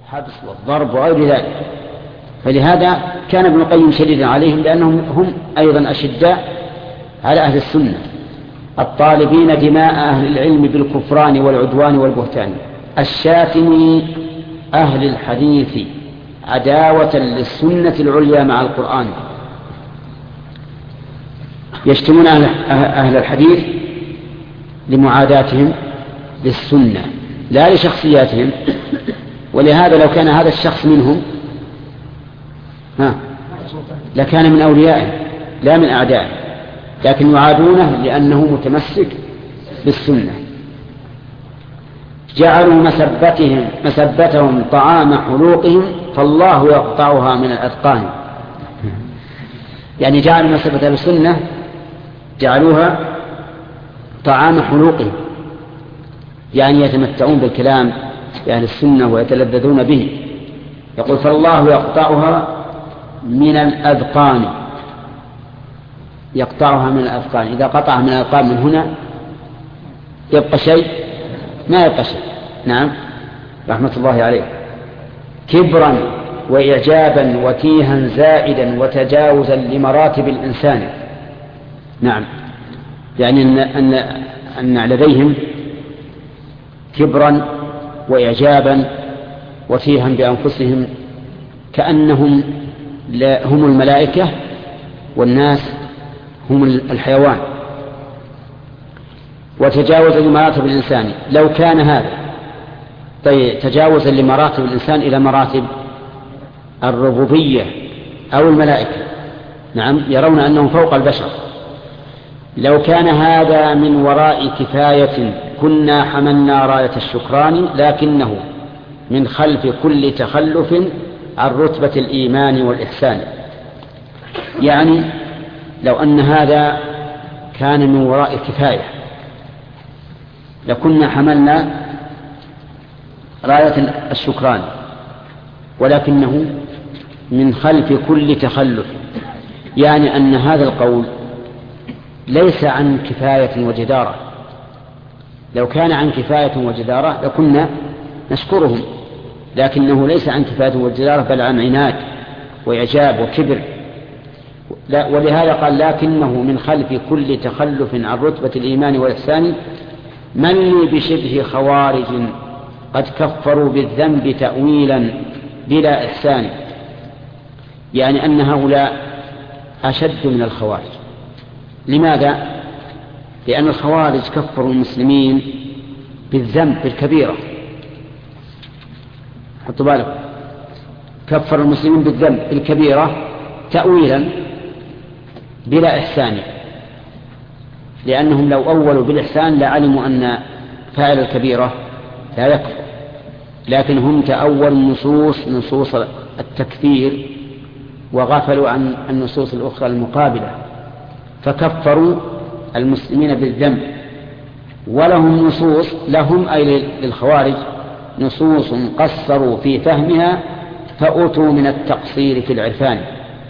والحبس والضرب وغير ذلك. فلهذا كان ابن القيم شديدا عليهم، لأنهم هم أيضا أشداء على أهل السنة الطالبين دماء أهل العلم بالكفران والعدوان والبهتان، الشاتم أهل الحديث عداوة للسنة العليا مع القرآن. يشتمون أهل الحديث لمعاداتهم للسنة لا لشخصياتهم. ولهذا لو كان هذا الشخص منهم لكان من أوليائهم لا من أعدائهم، لكن يعادونه لأنه متمسك بالسنة. جعلوا مسبتهم طعام حلوقهم فالله يقطعها من الأذقان. يعني جعلوا مسبة بالسنة جعلوها طعام حلوقهم، يعني يتمتعون بالكلام بأهل السنة ويتلذذون به. يقول فالله يقطعها من الأذقان، يقطعها من الأذقان. إذا قطعها من الأذقان من هنا يبقى شيء؟ ما يبقى شيء. نعم رحمة الله عليه. كبرا وإعجابا وتيها زائدا وتجاوزا لمراتب الإنسان. نعم يعني أن لديهم كبرا وإعجابا وتيها بأنفسهم كأنهم هم الملائكة والناس هم الحيوان، وتجاوزا لمراتب الإنسان. لو كان هذا تجاوزا لمراتب الإنسان إلى مراتب الربوبية أو الملائكة، نعم يرون أنهم فوق البشر. لو كان هذا من وراء كفاية كنا حملنا راية الشكران، لكنه من خلف كل تخلف عن رتبة الإيمان والإحسان. يعني لو أن هذا كان من وراء كفاية لكنا حملنا راية الشكران، ولكنه من خلف كل تخلف، يعني أن هذا القول ليس عن كفاية وجدارة. لو كان عن كفاية وجدارة لكنا نشكرهم، لكنه ليس عن كفاية وجدارة بل عن عناد وإعجاب وكبر. ولهذا قال لكنه من خلف كل تخلف عن رتبة الإيمان والإحسان من لي بشبه خوارج قد كفروا بالذنب تأويلا بلا إحسان. يعني أن هؤلاء أشد من الخوارج. لماذا؟ لأن الخوارج كفروا المسلمين بالذنب بالكبيرة. حطوا بالكم، كفروا المسلمين بالذنب بالكبيرة تأويلا بلا إحسان، لأنهم لو أولوا بالإحسان لعلموا أن فاعل الكبيرة لا يكفر، لكن هم تأولوا نصوص التكفير وغفلوا عن النصوص الأخرى المقابلة، فكفروا المسلمين بالذنب. ولهم نصوص لهم أي للخوارج نصوص قصروا في فهمها فأتوا من التقصير في العرفان.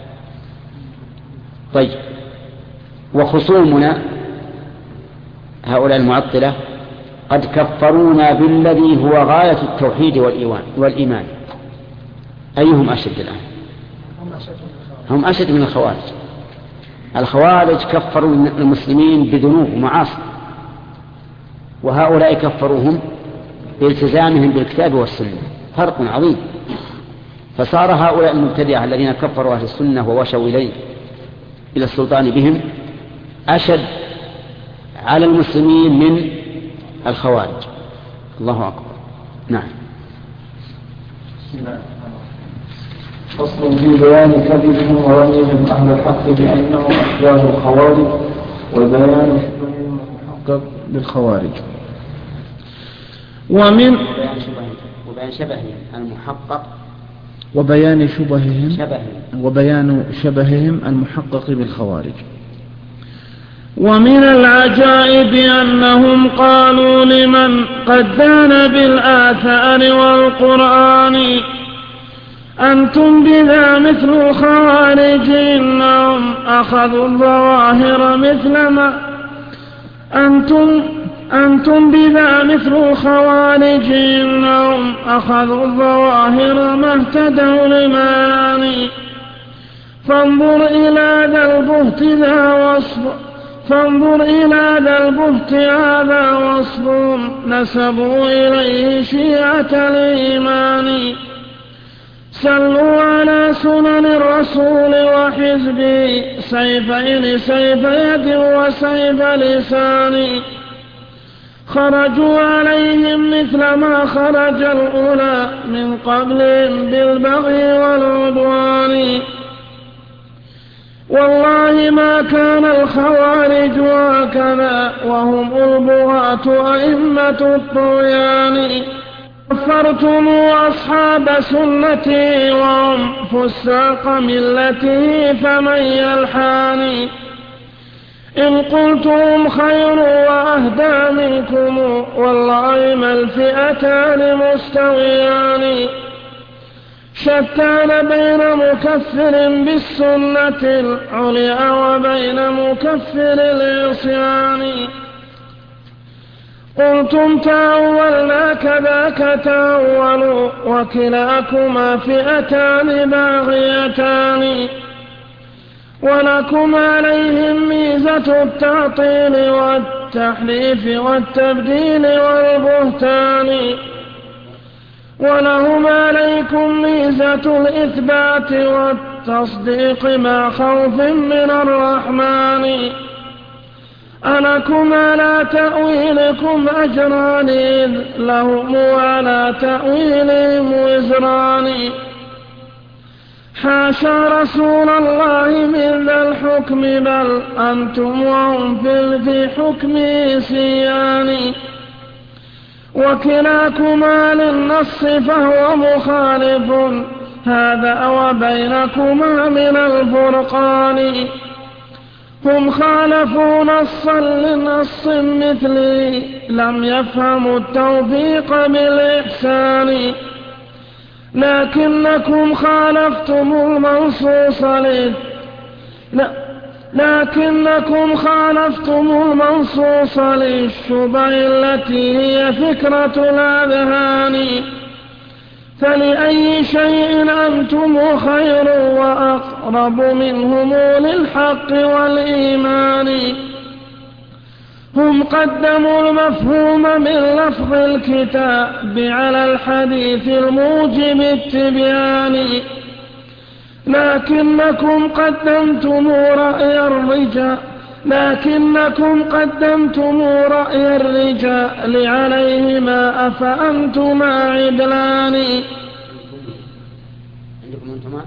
طيب، وخصومنا هؤلاء المعطلة قد كفرونا بالذي هو غاية التوحيد والإيمان. أيهم أشد الآن؟ هم أشد من الخوارج. الخوارج كفروا المسلمين بذنوب ومعاصي، وهؤلاء كفروهم بالتزامهم بالكتاب والسنة. فرق عظيم. فصار هؤلاء المبتدعة الذين كفروا أهل السنة ووشوا إلى السلطان بهم أشد على المسلمين من الخوارج. الله أكبر. نعم. فصل في بيان كذبهم ورميهم أهل الحق بأنهم أشباه الخوارج وبيان شبههم المحقق بالخوارج. وبيان شبههم المحقق بالخوارج. ومن العجائب أنهم قالوا لمن قد دان بالآثار والقرآن أنتم بذا مثل الخوارج إنهم أخذوا الظواهر مثل ما أنتم بذا مثل الخوارج إنهم أخذوا الظواهر ما اهتدوا لمعاني فانظر إلى ذا البهت هذا وصف نسبوا إليه شيعة الإيمان سلوا على سنن الرسول وحزبه سيفين سيف يد وسيف لسان خرجوا عليهم مثل ما خرج الأولى من قبلهم بالبغي والعدوان والله ما كان الخوارج هكذا وهم البغاة أئمة الطغيان كفرتم أصحاب سنتي وهم فساق ملته فمن يلحاني إن قلتم خير وأهدى منكم والله ما الفئتان مستويان شتان بين مكفر بالسنة العليا وبين مكفر العصيان قلتم تأولنا كذاك تأولوا وكلاكما فئتان باغيتان ولكم عليهم ميزة التعطيل والتحريف والتبديل والبهتان ولهم عليكم ميزة الإثبات والتصديق مع خوف من الرحمن ألكم على تأويلكم أجران إذ لهم على تأويلهم وزران حاشا رسول الله من ذا الحكم بل أنتم وهم في حكمه سيان وكلاكما للنص فهو مخالف هذا وبينكما من الفرقان هم خالفوا نصا لنص مثلي لم يفهموا التوفيق بالإحسان لكنكم خالفتم المنصوص للشبه التي هي فكرة الأذهان فلأي شيء أنتم خير وأقرب منهم للحق والإيمان هم قدموا المفهوم من لفظ الكتاب على الحديث الموجب التبيان لكنكم قدمتم رأي الرجال عليهما أفأنتما عدلان عندكم أنتما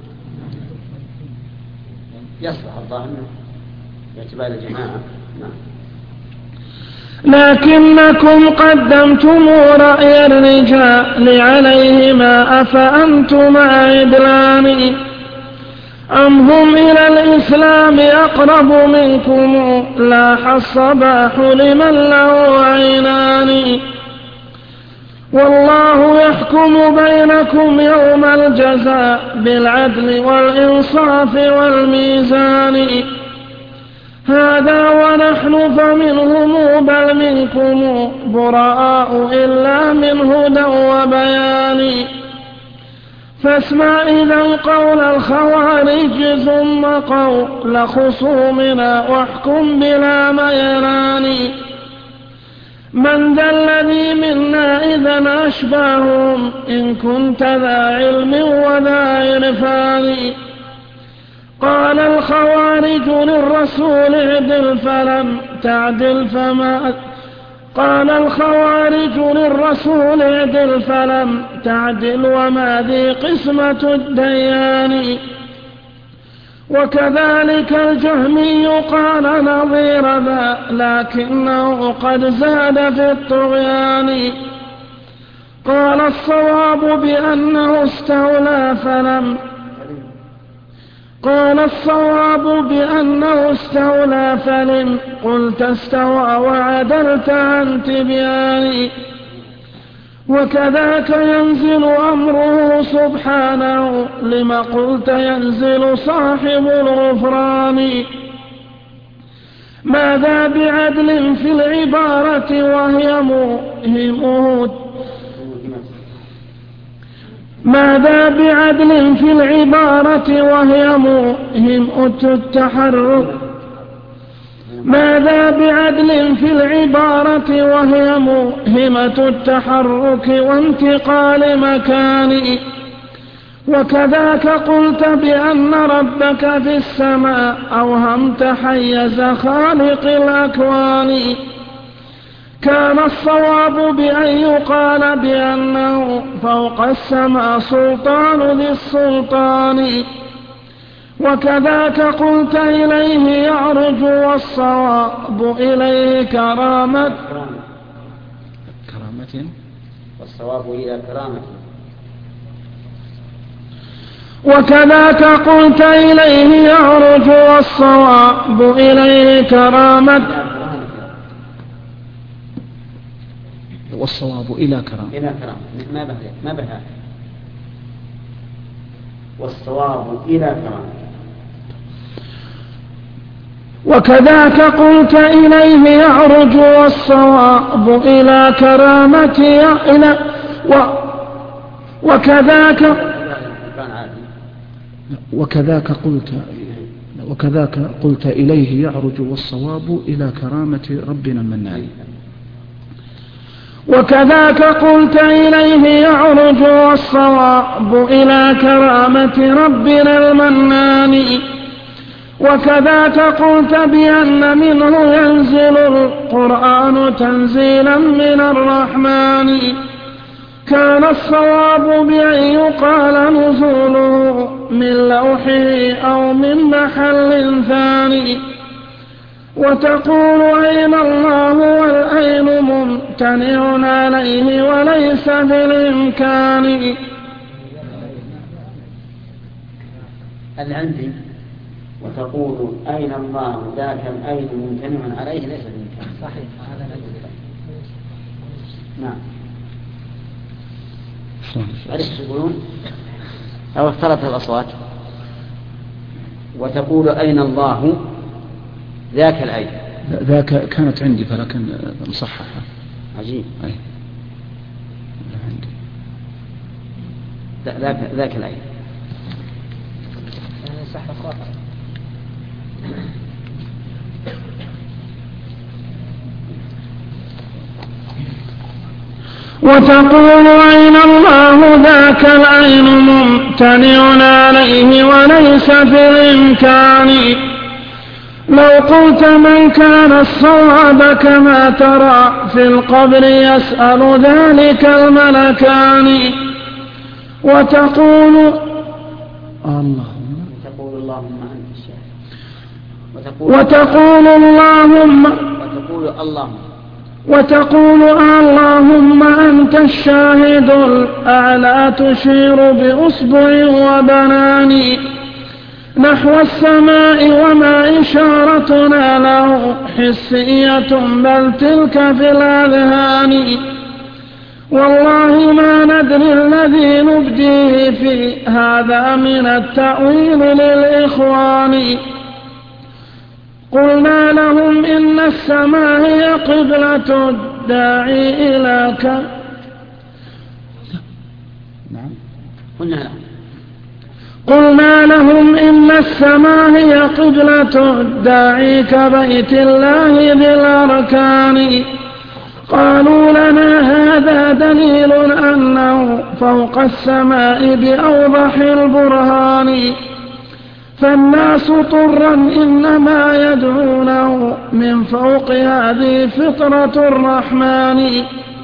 يصلح الظاهر باعتبار الجماعة لكنكم قدمتم رأي الرجال عليهما أفأنتما عدلان أم هم إلى الإسلام أقرب منكم لاح الصباح لمن له عينان والله يحكم بينكم يوم الجزاء بالعدل والإنصاف والميزان هذا ونحن فمنهم بل منكم براء إلا من هدى وبيان فاسمع إذا قول الخوارج ثم قول خصومنا واحكم بلا ميران من ذا الذي منا إذا أشباههم إن كنت ذا علم وذا عرفان قال الخوارج للرسول اعدل فلم تعدل وما ذي قسمة الديان وكذلك الجهمي قال نظير ذا لكنه قد زاد في الطغيان قال الصواب بأنه استولى فلم قلت استوى وعدلت عن تبيان وكذاك ينزل أمره سبحانه لما قلت ينزل صاحب الغفران ماذا بعدل في العبارة وهي موهمة ماذا بعدل في العبارة وهي موهمة التحرك ماذا بعدل في العبارة وهي موهمة التحرك وانتقال مكان وكذاك قلت بأن ربك في السماء أوهمت حيز خالق الأكوان كان الصواب بأن يقال بأنه فوق السماء سلطان ذي السلطان وكذاك قلت إليه يعرج والصواب إليه كرامة والصواب إلى كرامة وكذاك قلت إليه يعرج والصواب إليه كرامة والصواب إلى كرامة ما بها والصواب إلى كرامة وكذاك قلت إليه يعرج والصواب إلى كرامة وكذاك قلت إليه يعرج والصواب إلى كرامة ربنا المنان وكذاك قلت إليه يعرج والصواب إلى كرامة ربنا المنان وكذاك قلت بأن منه ينزل القرآن تنزيلا من الرحمن كان الصواب بأن يقال نزوله من لوحه أو من محل ثاني وتقول أين الله والأين ممتنع عليه وليس بالإمكان عندي وتقول أين الله ذاك الأين ممتنع عليه ليس بالإمكان صحيح هذا نعم أليس يقولون أو اختلط الأصوات وتقول أين الله ذاك الأين ذاك كانت عندي فلكن مصححة عجيب أي ذاك الأين وتقول أين الله ذاك العين ممتنع عليه وليس في الإمكان لو قلت من كان الصواب كما ترى في القبر يسأل ذلك الملكان وتقول اللهم أنت الشاهد الأعلى تشير بأصبع وبنان نحو السماء وما إشارتنا له حسية بل تلك في الأذهان والله ما ندري الذي نبديه في هذا من التأويل للإخوان قلنا لهم إن السماء هي قبلة الداعي إلى قلنا لهم إن السماء هي قبلة الداعي كبيت الله ذي الأركان قالوا لنا هذا دليل أنه فوق السماء بأوضح البرهان فالناس طرا إنما يدعونه من فوق هذه فطرة الرحمن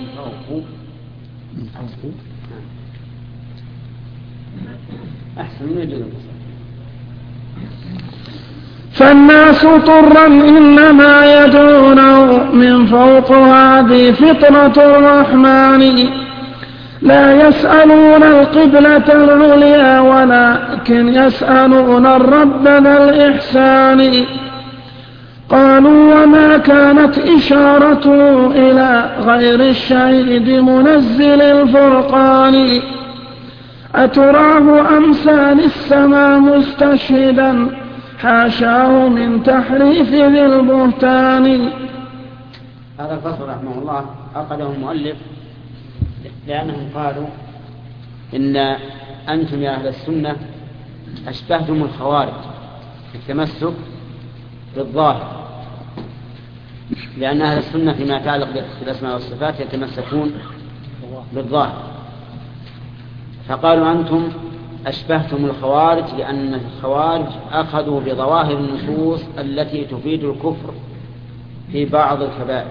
فالناس طرا إنما يدعونه من فوق هذه فطرة الرحمن لا يسألون القبلة العليا ولكن يسألون الرب ذا الإحسان قالوا وما كانت إشارته إلى غير الشهيد منزل الفرقان أتراه أمثال السماء مستشهدا حاشاه من تحريف ذي البهتان. هذا الفصل رحمه الله أخذه المؤلف لأنهم قالوا إن أنتم يا أهل السنة أشبهتم الخوارج في التمسك بالظاهر، لأن أهل السنة فيما يتعلق بالأسماء والصفات يتمسكون بالظاهر، فقالوا أنتم أشبهتم الخوارج لأن الخوارج أخذوا بظواهر النصوص التي تفيد الكفر في بعض الكبائر.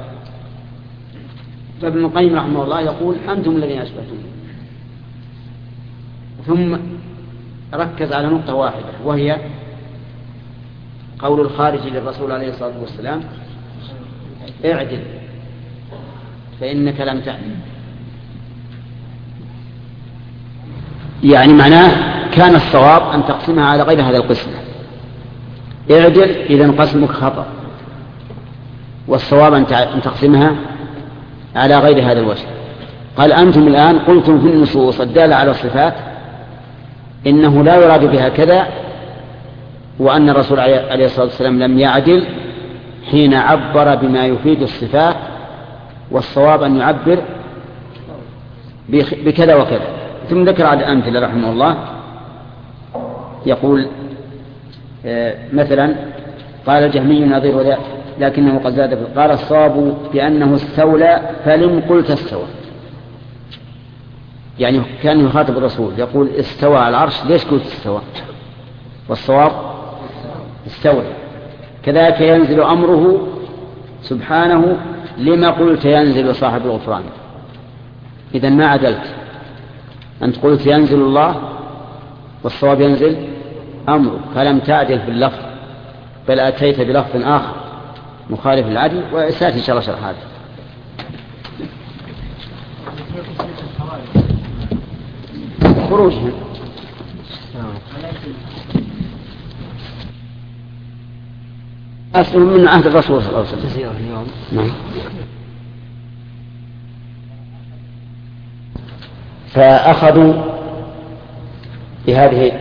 فابن القيم رحمه الله يقول أنتم الذين أشبهتم، ثم ركز على نقطة واحدة وهي قول الخارج للرسول عليه الصلاة والسلام اعدل فإنك لم تعدل، يعني معناه كان الصواب أن تقسمها على غير هذا القسم، اعدل إذن قسمك خطأ، والصواب أن تقسمها على غير هذا الوجه. قال أنتم الآن قلتم في النصوص الدالة على الصفات إنه لا يراد بها كذا، وأن الرسول عليه الصلاة والسلام لم يعدل حين عبر بما يفيد الصفات، والصواب أن يعبر بكذا وكذا. ثم ذكر على الأمثلة رحمه الله، يقول مثلا قال الجهمي نظير ذلك لكنه قد زاد، قال الصواب بأنه استولى فلم قلت استوى، يعني كان يخاطب الرسول يقول استوى على العرش، ليش قلت استوى؟ والصواب استولى. كذلك ينزل أمره سبحانه، لما قلت ينزل صاحب الغفران؟ إذن ما عدلت، أنت قلت ينزل الله والصواب ينزل أمره، فلم تعدل في اللفظ بل أتيت بلفظ آخر مخالف العدل، وسأتي إن شاء الله شرح هذا. خروجهم أصل من عهد الرسول صلى الله عليه وسلم. نعم. فأخذوا بهذه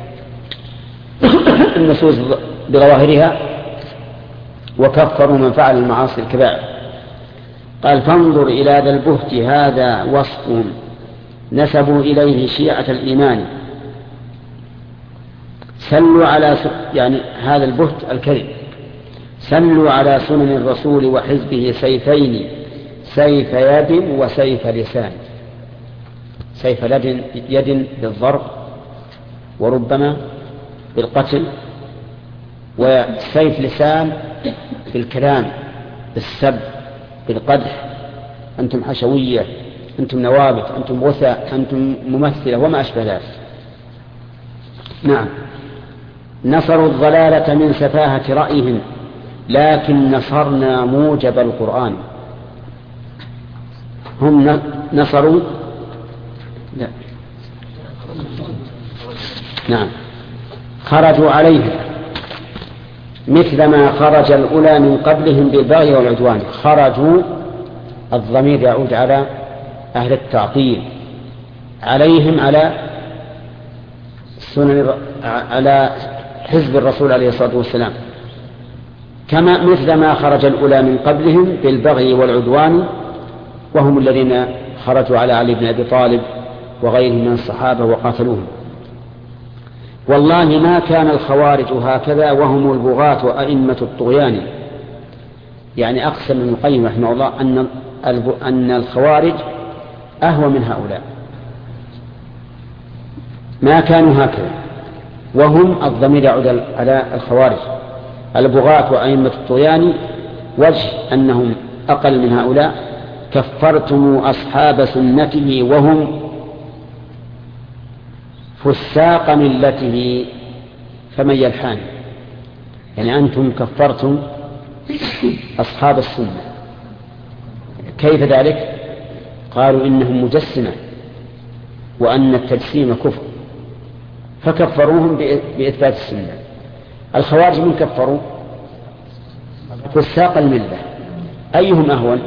النصوص بظواهرها وكفروا من فعل المعاصي الكبائر. قال فانظر إلى ذا البهت هذا وصف نسبوا إليه شيعة الإيمان، سلوا على يعني هذا البهت الكذب، سلوا على سنن الرسول وحزبه سيفين، سيف يد وسيف لسان. سيف يد بالضرب وربما بالقتل، وسيف لسان بالكلام بالسب بالقدح، أنتم حشوية، أنتم نوابت، أنتم غثاء، أنتم ممثلة وما أشبه ذلك. نعم. نصروا الضلالة من سفاهة رأيهم لكن نصرنا موجب القرآن. هم نصروا لا. نعم. خرجوا عليهم مثل ما خرج الأولى من قبلهم بالبغي والعدوان. خرجوا الضمير يعود على أهل التعطيل، عليهم على سنن على حزب الرسول عليه الصلاة والسلام، كما مثل ما خرج الأولى من قبلهم بالبغي والعدوان، وهم الذين خرجوا على علي بن أبي طالب وغيرهم من الصحابة وقاتلوهم. والله ما كان الخوارج هكذا وهم البغاة وأئمة الطغيان. يعني أقسم ابن القيم رحمه الله أن الخوارج أهوى من هؤلاء، ما كانوا هكذا، وهم الضمير يعود على الخوارج البغاة وأئمة الطغيان، وجه أنهم أقل من هؤلاء. كفرتم أصحاب سنته وهم فساق ملته فمن يلحان. يعني أنتم كفرتم أصحاب السنة. كيف ذلك؟ قالوا إنهم مجسمة وأن التجسيم كفر، فكفروهم بإثبات السنة. الخوارج من كفروا فساق الملة. أيهم أهون؟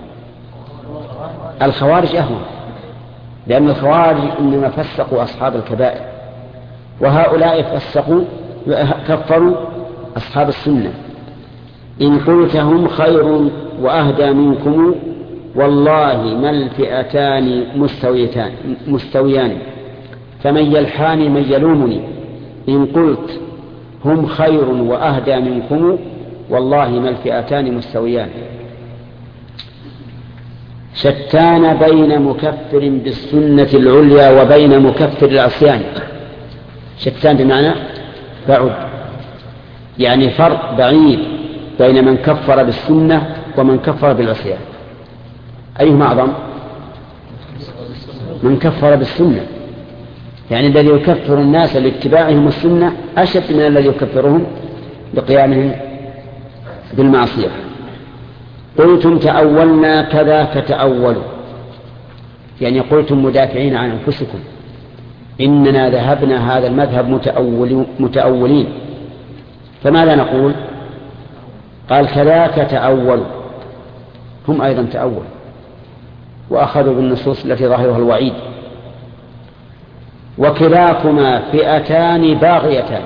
الخوارج أهون، لأن الخوارج إنما فسقوا أصحاب الكبائر، وهؤلاء فسقوا كفروا أصحاب السنة. إن قلت هم خير وأهدى منكم والله ما الفئتان مستويان فمن يلحاني من يلومني. إن قلت هم خير وأهدى منكم والله ما الفئتان مستويان. شتان بين مكفر بالسنة العليا وبين مكفر العصيان. شتان بمعنى بعد، يعني فرق بعيد بين من كفر بالسنة ومن كفر بالعصيان. أيهما أعظم؟ من كفر بالسنة، يعني الذي يكفر الناس لاتباعهم السنة أشد من الذي يكفرهم بقيامهم بالمعصية. قلتم تأولنا كذاك تأولوا، يعني قلتم مدافعين عن أنفسكم إننا ذهبنا هذا المذهب متأولين. فماذا نقول؟ قال كذاك تأولوا، هم أيضا تأولوا وأخذوا بالنصوص التي ظاهرها الوعيد. وكلاكما فئتان باغيتان،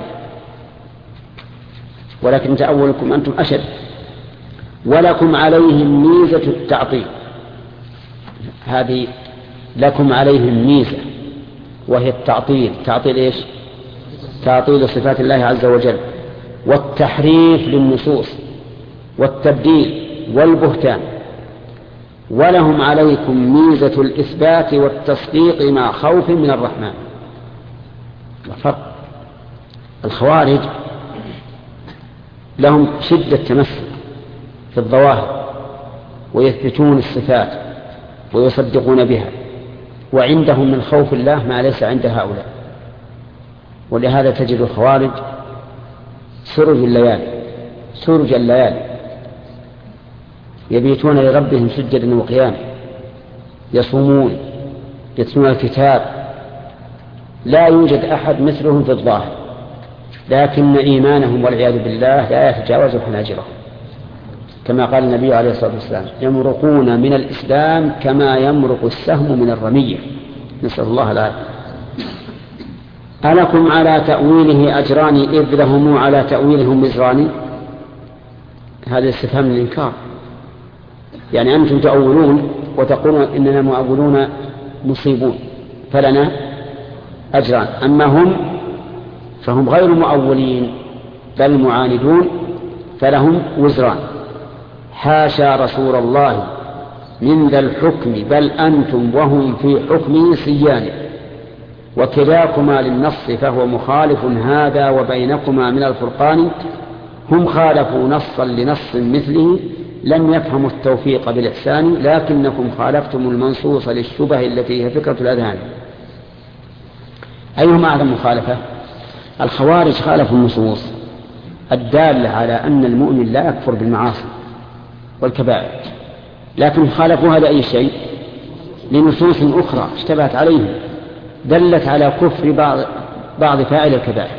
ولكن تأولكم أنتم أشد. ولكم عليهم ميزة التعطيل، هذه لكم عليهم ميزة وهي التعطيل. تعطيل إيش؟ تعطيل صفات الله عز وجل، والتحريف للنصوص، والتبديل والبهتان. ولهم عليكم ميزة الإثبات والتصديق مع خوف من الرحمن. فرق. الخوارج لهم شدة تمسك في الظواهر ويثبتون الصفات ويصدقون بها، وعندهم من خوف الله ما ليس عند هؤلاء. ولهذا تجد الخوارج سرج الليالي يبيتون لربهم سجدا وقياما، يصومون، يتلون الكتاب، لا يوجد أحد مثلهم في الظاهر، لكن إيمانهم والعياذ بالله لا يتجاوز حناجرهم، كما قال النبي عليه الصلاة والسلام يمرقون من الإسلام كما يمرق السهم من الرمية، نسأل الله العافية. ألكم على تأويله أجران إذ لهم على تأويلهم وزران؟ هذا استفهام الإنكار، يعني أنتم تأولون وتقولون إننا مؤولون مصيبون فلنا أجران، أما هم فهم غير مؤولين بل معاندون فلهم وزران. حاشا رسول الله من ذا الحكم بل أنتم وهم في حكمه سيان، وكلاكما للنص فهو مخالف هذا وبينكما من الفرقان. هم خالفوا نصا لنص مثله لم يفهموا التوفيق بالإحسان، لكنكم خالفتم المنصوص للشبه التي هي فكرة الأذهان. أيهما أعظم مخالفة؟ الخوارج خالفوا النصوص الدالة على أن المؤمن لا يكفر بالمعاصي والكبائر، لكن خالفوها لأي شيء؟ لنصوص أخرى اشتبهت عليهم دلت على كفر بعض فاعل الكبائر.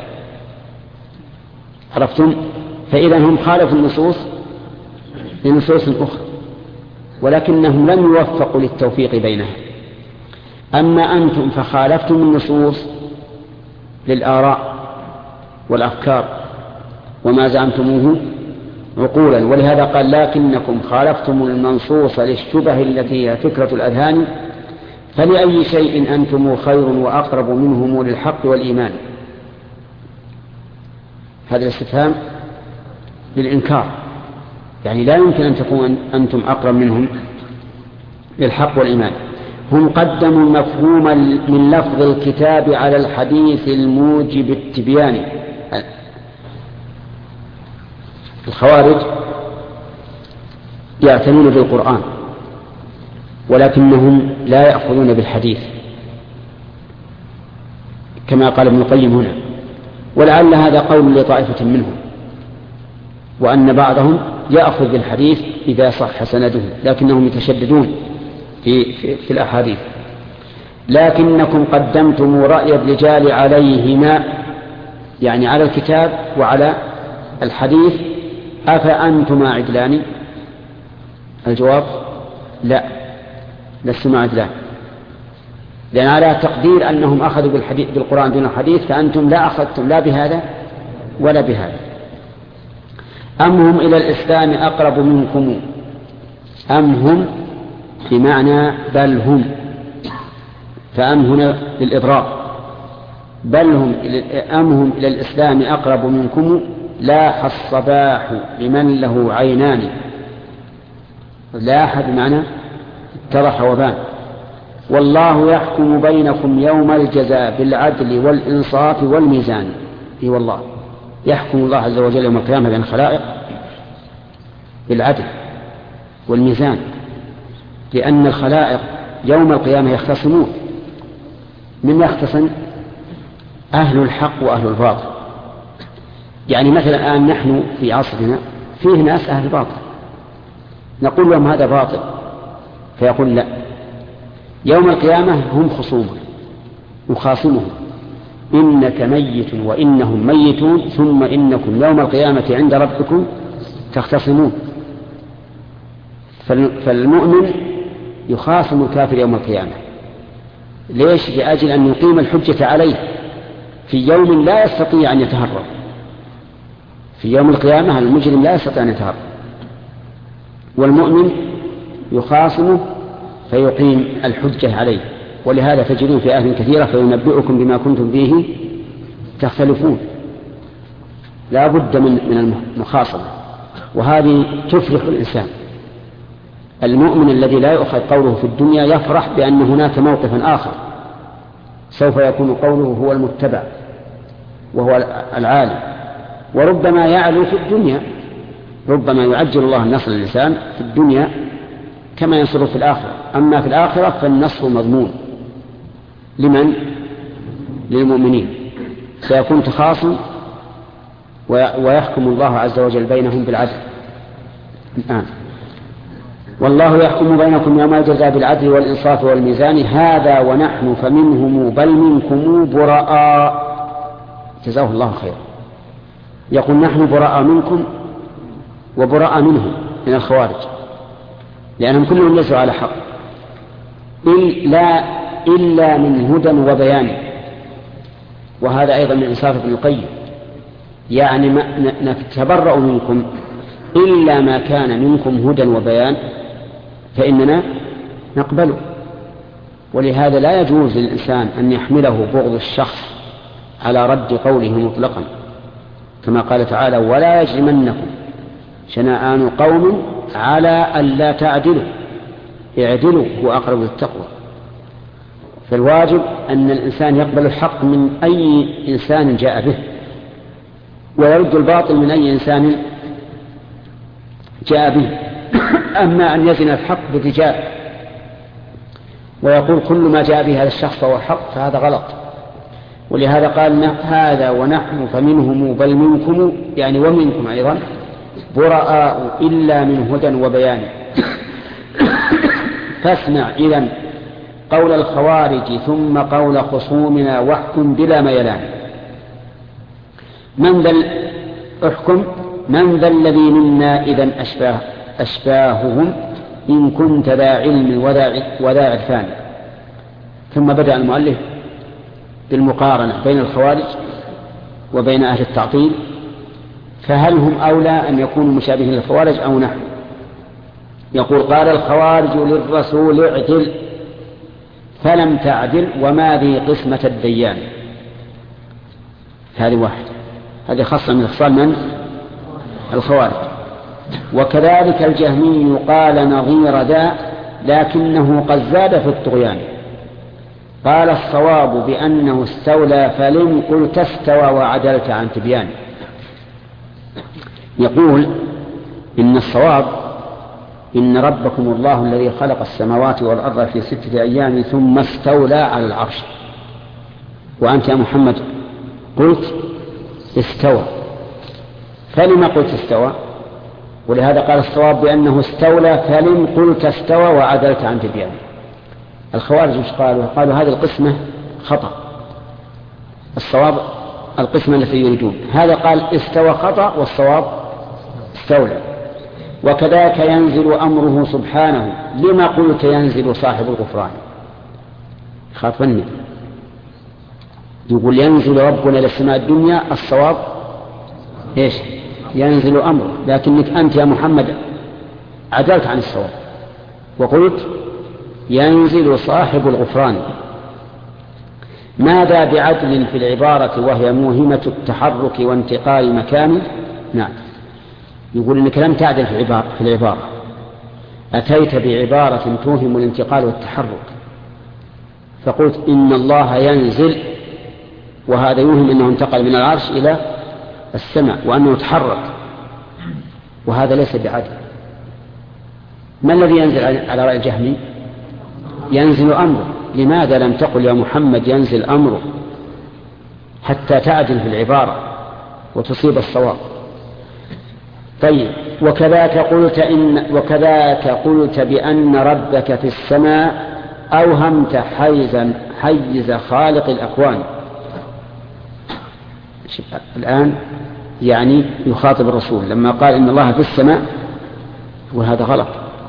عرفتم؟ فإذا هم خالفوا النصوص لنصوص أخرى، ولكنهم لم يوفقوا للتوفيق بينها. أما أنتم فخالفتم النصوص للآراء والأفكار وما زعمتموه عقولا، ولهذا قال لكنكم خالفتم المنصوص للشبه التي هي فكرة الأذهان، فلأي شيء أنتم خير وأقرب منهم للحق والإيمان. هذا الاستفهام للإنكار، يعني لا يمكن أن تكون أنتم أقرب منهم للحق والإيمان. هم قدموا مفهوم من لفظ الكتاب على الحديث الموجب التبيان. الخوارج يعتنون بالقرآن ولكنهم لا يأخذون بالحديث كما قال ابن القيم هنا، ولعل هذا قول لطائفة منهم، وأن بعضهم يأخذ بالحديث إذا صح سنده، لكنهم يتشددون في الأحاديث. لكنكم قدمتم رأي الرجال عليهما، يعني على الكتاب وعلى الحديث، أفأنتما عدلان؟ الجواب لا، لستما عدلان، لأن على تقدير أنهم أخذوا بالقرآن دون الحديث، فأنتم لا أخذتم لا بهذا ولا بهذا. أم هم إلى الإسلام أقرب منكم. أم هم بمعنى بل هم، فأم هنا للإضرار. بل هم أم هم إلى الإسلام أقرب منكم لاح الصباح لمن له عينان. لاح بمعنى اتضح وبان. والله يحكم بينكم يوم الجزاء بالعدل والإنصاف والميزان. اي والله يحكم الله عز وجل يوم القيامة بين الخلائق بالعدل والميزان، لأن الخلائق يوم القيامة يختصمون. من يختصم؟ أهل الحق وأهل الباطل. يعني مثلا الآن نحن في عصرنا فيه ناس أهل باطل، نقول لهم هذا باطل فيقول لا. يوم القيامة هم خصومه يخاصمهم: إنك ميت وإنهم ميتون ثم إنكم يوم القيامة عند ربكم تختصمون. فالمؤمن يخاصم الكافر يوم القيامة. ليش؟ لأجل أن يقيم الحجة عليه في يوم لا يستطيع أن يتهرب. في يوم القيامة المجرم لا يستطيع أن يتهرب، والمؤمن يخاصمه فيقيم الحجة عليه. ولهذا تجدون في آيات كثيرة: فينبئكم بما كنتم فيه تختلفون. لا بد من المخاصمة، وهذه تفرح الإنسان. المؤمن الذي لا يؤخذ قوله في الدنيا يفرح بأن هناك موقفا آخر سوف يكون قوله هو المتبع وهو العالم. وربما يعلو في الدنيا، ربما يعجل الله النصر للإنسان في الدنيا كما ينصره في الآخرة. أما في الآخرة فالنصر مضمون لمن؟ للمؤمنين. سيكون تخاصم ويحكم الله عز وجل بينهم بالعدل. الآن والله يحكم بينكم يوم الجزاء بالعدل والإنصاف والميزان هذا ونحن فمنهم بل منكم براء. جزاه الله خير. يقول نحن براء منكم وبراء منهم من الخوارج، لأنهم كلهم ليسوا على حق إلا من هدى وبيان. وهذا أيضا من إنصاف ابن القيم، يعني نتبرأ منكم إلا ما كان منكم هدى وبيان فإننا نقبله. ولهذا لا يجوز للإنسان أن يحمله بغض الشخص على رد قوله مطلقا، كما قال تعالى: ولا يجرمنكم شنآن قوم على ألا تعدلوا اعدلوا هو أقرب للتقوى. فالواجب أن الإنسان يقبل الحق من أي إنسان جاء به، ويرد الباطل من أي إنسان جاء به. أما أن يزن الحق بالرجال ويقول كل ما جاء به هذا الشخص فهو حق، فهذا غلط. ولهذا قال هذا ونحن فمنهم بل منكم، يعني ومنكم أيضا براء إلا من هدى وبيان. فاسمع إذن قول الخوارج ثم قول خصومنا واحكم بلا ميلان. احكم من ذا الذي منا إذن أشباههم إن كنت ذا علم وذا عرفان. ثم بدأ المؤلف بالمقارنة بين الخوارج وبين أهل التعطيل، فهل هم أولى أن يكونوا مشابهين للخوارج أو نحن؟ يقول: قال الخوارج للرسول اعدل فلم تعدل وما ذي قسمة الديان. هذه واحد، هذه خاصة من خصال من؟ الخوارج. وكذلك الجهمي قال نظير ذا لكنه قد زاد في الطغيان. قال الصواب بأنه استولى فلم قلت استوى وعدلت عن تبيان. يقول إن الصواب إن ربكم الله الذي خلق السماوات والأرض في 6 أيام ثم استولى على العرش، وأنت يا محمد قلت استوى، فلما قلت استوى؟ ولهذا قال الصواب بأنه استولى فلم قلت استوى وعدلت عن تبيان. الخوارج مش قالوا هذه القسمة خطأ، الصواب القسمة التي يريدون. هذا قال استوى خطأ والصواب استولى. وكذلك ينزل أمره سبحانه لما قلت ينزل صاحب الغفران. خاطبني يقول ينزل ربنا إلى السماء الدنيا، الصواب إيش؟ ينزل أمره، لكنك أنت يا محمد عدلت عن الصواب وقلت ينزل صاحب الغفران. ماذا بعدل في العبارة وهي موهمة التحرك وانتقال مكان؟ نعم، يقول إنك لم تعدل في العبارة، أتيت بعبارة توهم الانتقال والتحرك، فقلت إن الله ينزل، وهذا يوهم أنه انتقل من العرش إلى السماء وأنه تحرك، وهذا ليس بعدل. ما الذي ينزل على رأي الجهمي؟ ينزل أمره. لماذا لم تقل يا محمد ينزل أمره حتى تعدل في العبارة وتصيب الصواب؟ طيب، وكذاك قلت بأن ربك في السماء أوهمت حيز خالق الأكوان. الآن يعني يخاطب الرسول لما قال إن الله في السماء، وهذا غلط.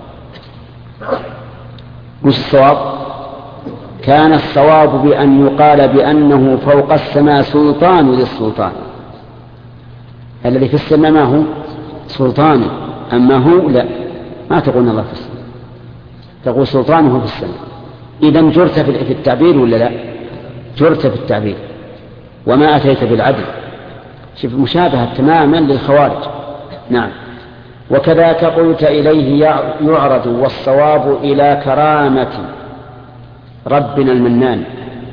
مش الصواب؟ كان الصواب بأن يقال بأنه فوق السماء سلطان للسلطان. الذي في السماء ما هو؟ سلطان. أما هو لا، ما تقول الله في السماء، تقول سلطانه في السماء. إذن جرت في التعبير ولا لا؟ جرت في التعبير وما أتيت بالعدل. شوف مشابهة تماما للخوارج. نعم. وكذاك قلت إليه يعرض، والصواب إلى كرامة ربنا المنان.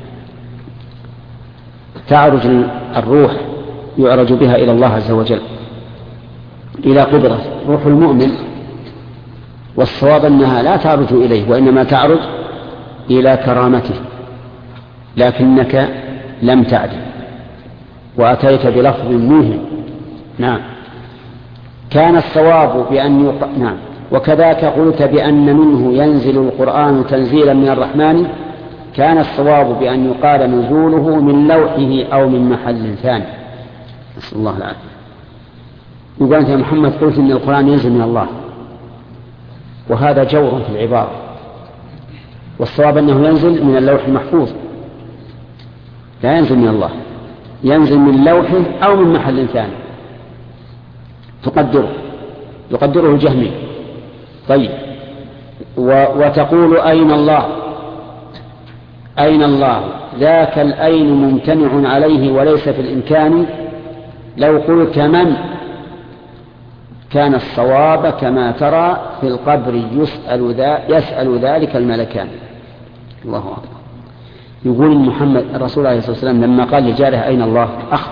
تعرج الروح يعرج بها إلى الله عز وجل، إلى قدرة روح المؤمن، والصواب أنها لا تعرج إليه وإنما تعرج إلى كرامته، لكنك لم تعدل وأتيت بلفظ موهم. نعم. كان الصواب بأن نعم. وكذاك قلت بأن منه ينزل القرآن تنزيلا من الرحمن. كان الصواب بأن يقال نزوله من لوحه أو من محل ثاني. نسأل الله العافية. يقول أنت يا محمد قلت إن القرآن ينزل من الله، وهذا جور في العبارة، والصواب أنه ينزل من اللوح المحفوظ، لا ينزل من الله، ينزل من لوحه أو من محل ثاني يقدره الجهمي. طيب، وتقول أين الله؟ أين الله؟ ذاك الأين ممتنع عليه وليس في الإمكان. لو قلت من كان الصواب كما ترى في القبر يسأل ذلك الملكان. الله أكبر. يقول محمد الرسول عليه الصلاة والسلام لما قال لجاره أين الله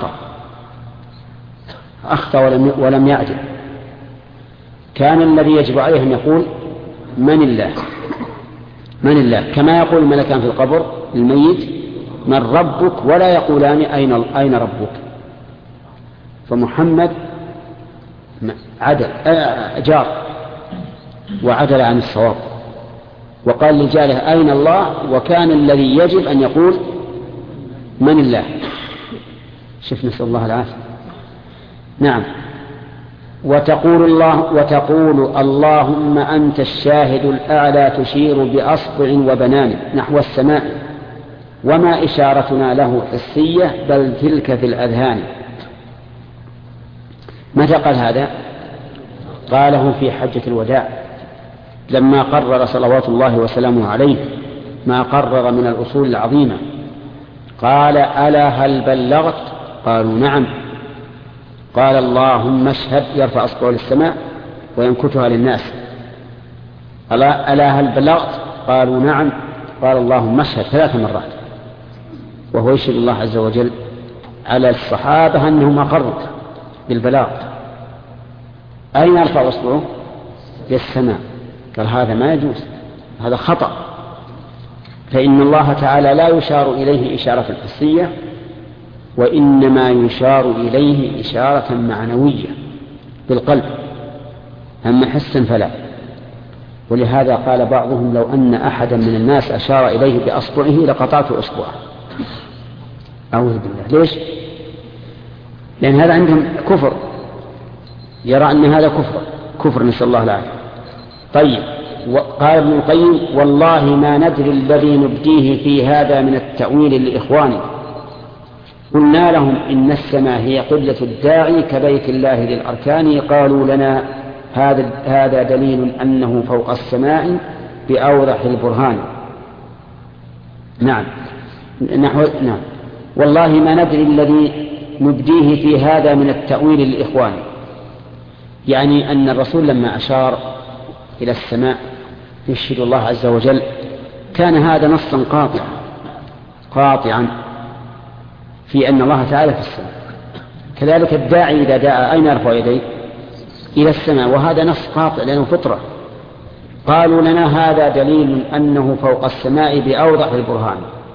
أخطأ ولم يعدل. كان الذي يجب عليه أن يقول من الله، كما يقول الملكان في القبر الميت من ربك، ولا يقولان أين ربك. فمحمد جار وعدل عن الصواب، وقال لجاره أين الله، وكان الذي يجب أن يقول من الله. شوف، نسأل الله العافية. نعم. وتقول اللهم أنت الشاهد الأعلى تشير بأصبع وبنان نحو السماء، وما إشارتنا له حسية بل تلك في الأذهان. متى قال هذا؟ قاله في حجة الوداع لما قرر صلوات الله وسلامه عليه ما قرر من الأصول العظيمة. قال ألا هل بلغت؟ قالوا نعم. قال اللهم اشهد، يرفع أصبعه للسماء وينكتها للناس. ألا هل بلغت؟ قالوا نعم. قال اللهم اشهد 3 مرات، وهو يشهد الله عز وجل على الصحابة أنهم أقروا بالبلاغ. أين يرفع أصبعه؟ للسماء. قال هذا ما يجوز، هذا خطأ، فإن الله تعالى لا يشار إليه إشارة حسية، وإنما يشار إليه إشارة معنوية بالقلب، أما حسا فلا. ولهذا قال بعضهم لو أن أحدا من الناس أشار إليه بأصبعه لقطعت أصبعه. أعوذ بالله. ليش؟ لأن هذا عندهم كفر، يرى أن هذا كفر نسأل الله العافية. طيب، قال ابن القيم والله ما ندري الذي نبديه في هذا من التأويل لإخواني. قلنا لهم إن السماء هي قبلة الداعي كبيت الله للأركان قالوا لنا هذا دليل أنه فوق السماء بأوضح البرهان. نعم والله ما ندري الذي نبديه في هذا من التأويل للإخوان، يعني أن الرسول لما أشار إلى السماء يشهد الله عز وجل كان هذا نصا قاطعا في أن الله تعالى في السماء. كذلك الداعي إذا دعا أين يرفع يديه؟ إلى السماء، وهذا نص قاطع لأنه فطرة. قالوا لنا هذا دليل أنه فوق السماء بأوضح البرهان.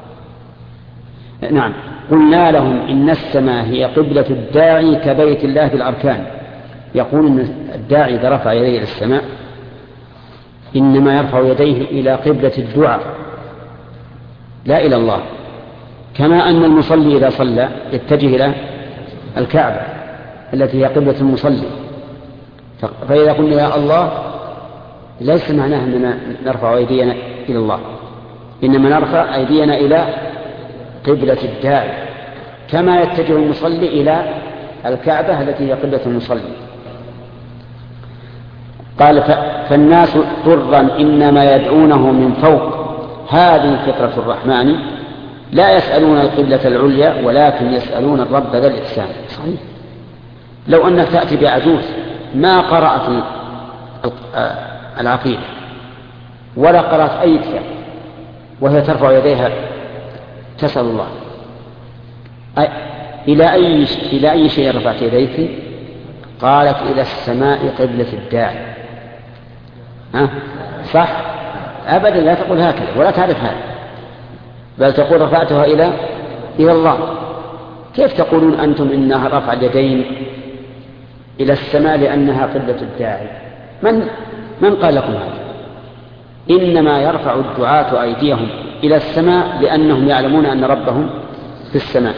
نعم قلنا لهم إن السماء هي قبلة الداعي كبيت الله في الأركان. يقول إن الداعي إذا رفع يديه إلى السماء إنما يرفع يديه إلى قبلة الدعاء لا إلى الله، كما أن المصلي إذا صلى يتجه إلى الكعبة التي هي قبلة المصلي. فإذا قلنا يا الله ليس معناه أننا نرفع أيدينا إلى الله، إنما نرفع أيدينا إلى قبلة الداعي كما يتجه المصلي إلى الكعبة التي هي قبلة المصلي. قال فالناس ضرا إنما يدعونه من فوق هذه فطرة الرحمن لا يسألون القبلة العليا ولكن يسألون الرب ذا الإحسان. صحيح، لو أنك تأتي بعجوز ما قرأت العقيدة ولا قرأت أي كتاب وهي ترفع يديها تسأل الله إلى أي شيء رفعت يديك؟ قالت إلى السماء قبلة الداعي. صح؟ أبدا لا تقول هكذا ولا تعرف هذا، بل تقول رفعتها إلى الله. كيف تقولون أنتم إنها رفع اليدين إلى السماء لأنها قبلة الداعي؟ من قال لكم هذا؟ إنما يرفع الدعاة أيديهم إلى السماء لأنهم يعلمون أن ربهم في السماء.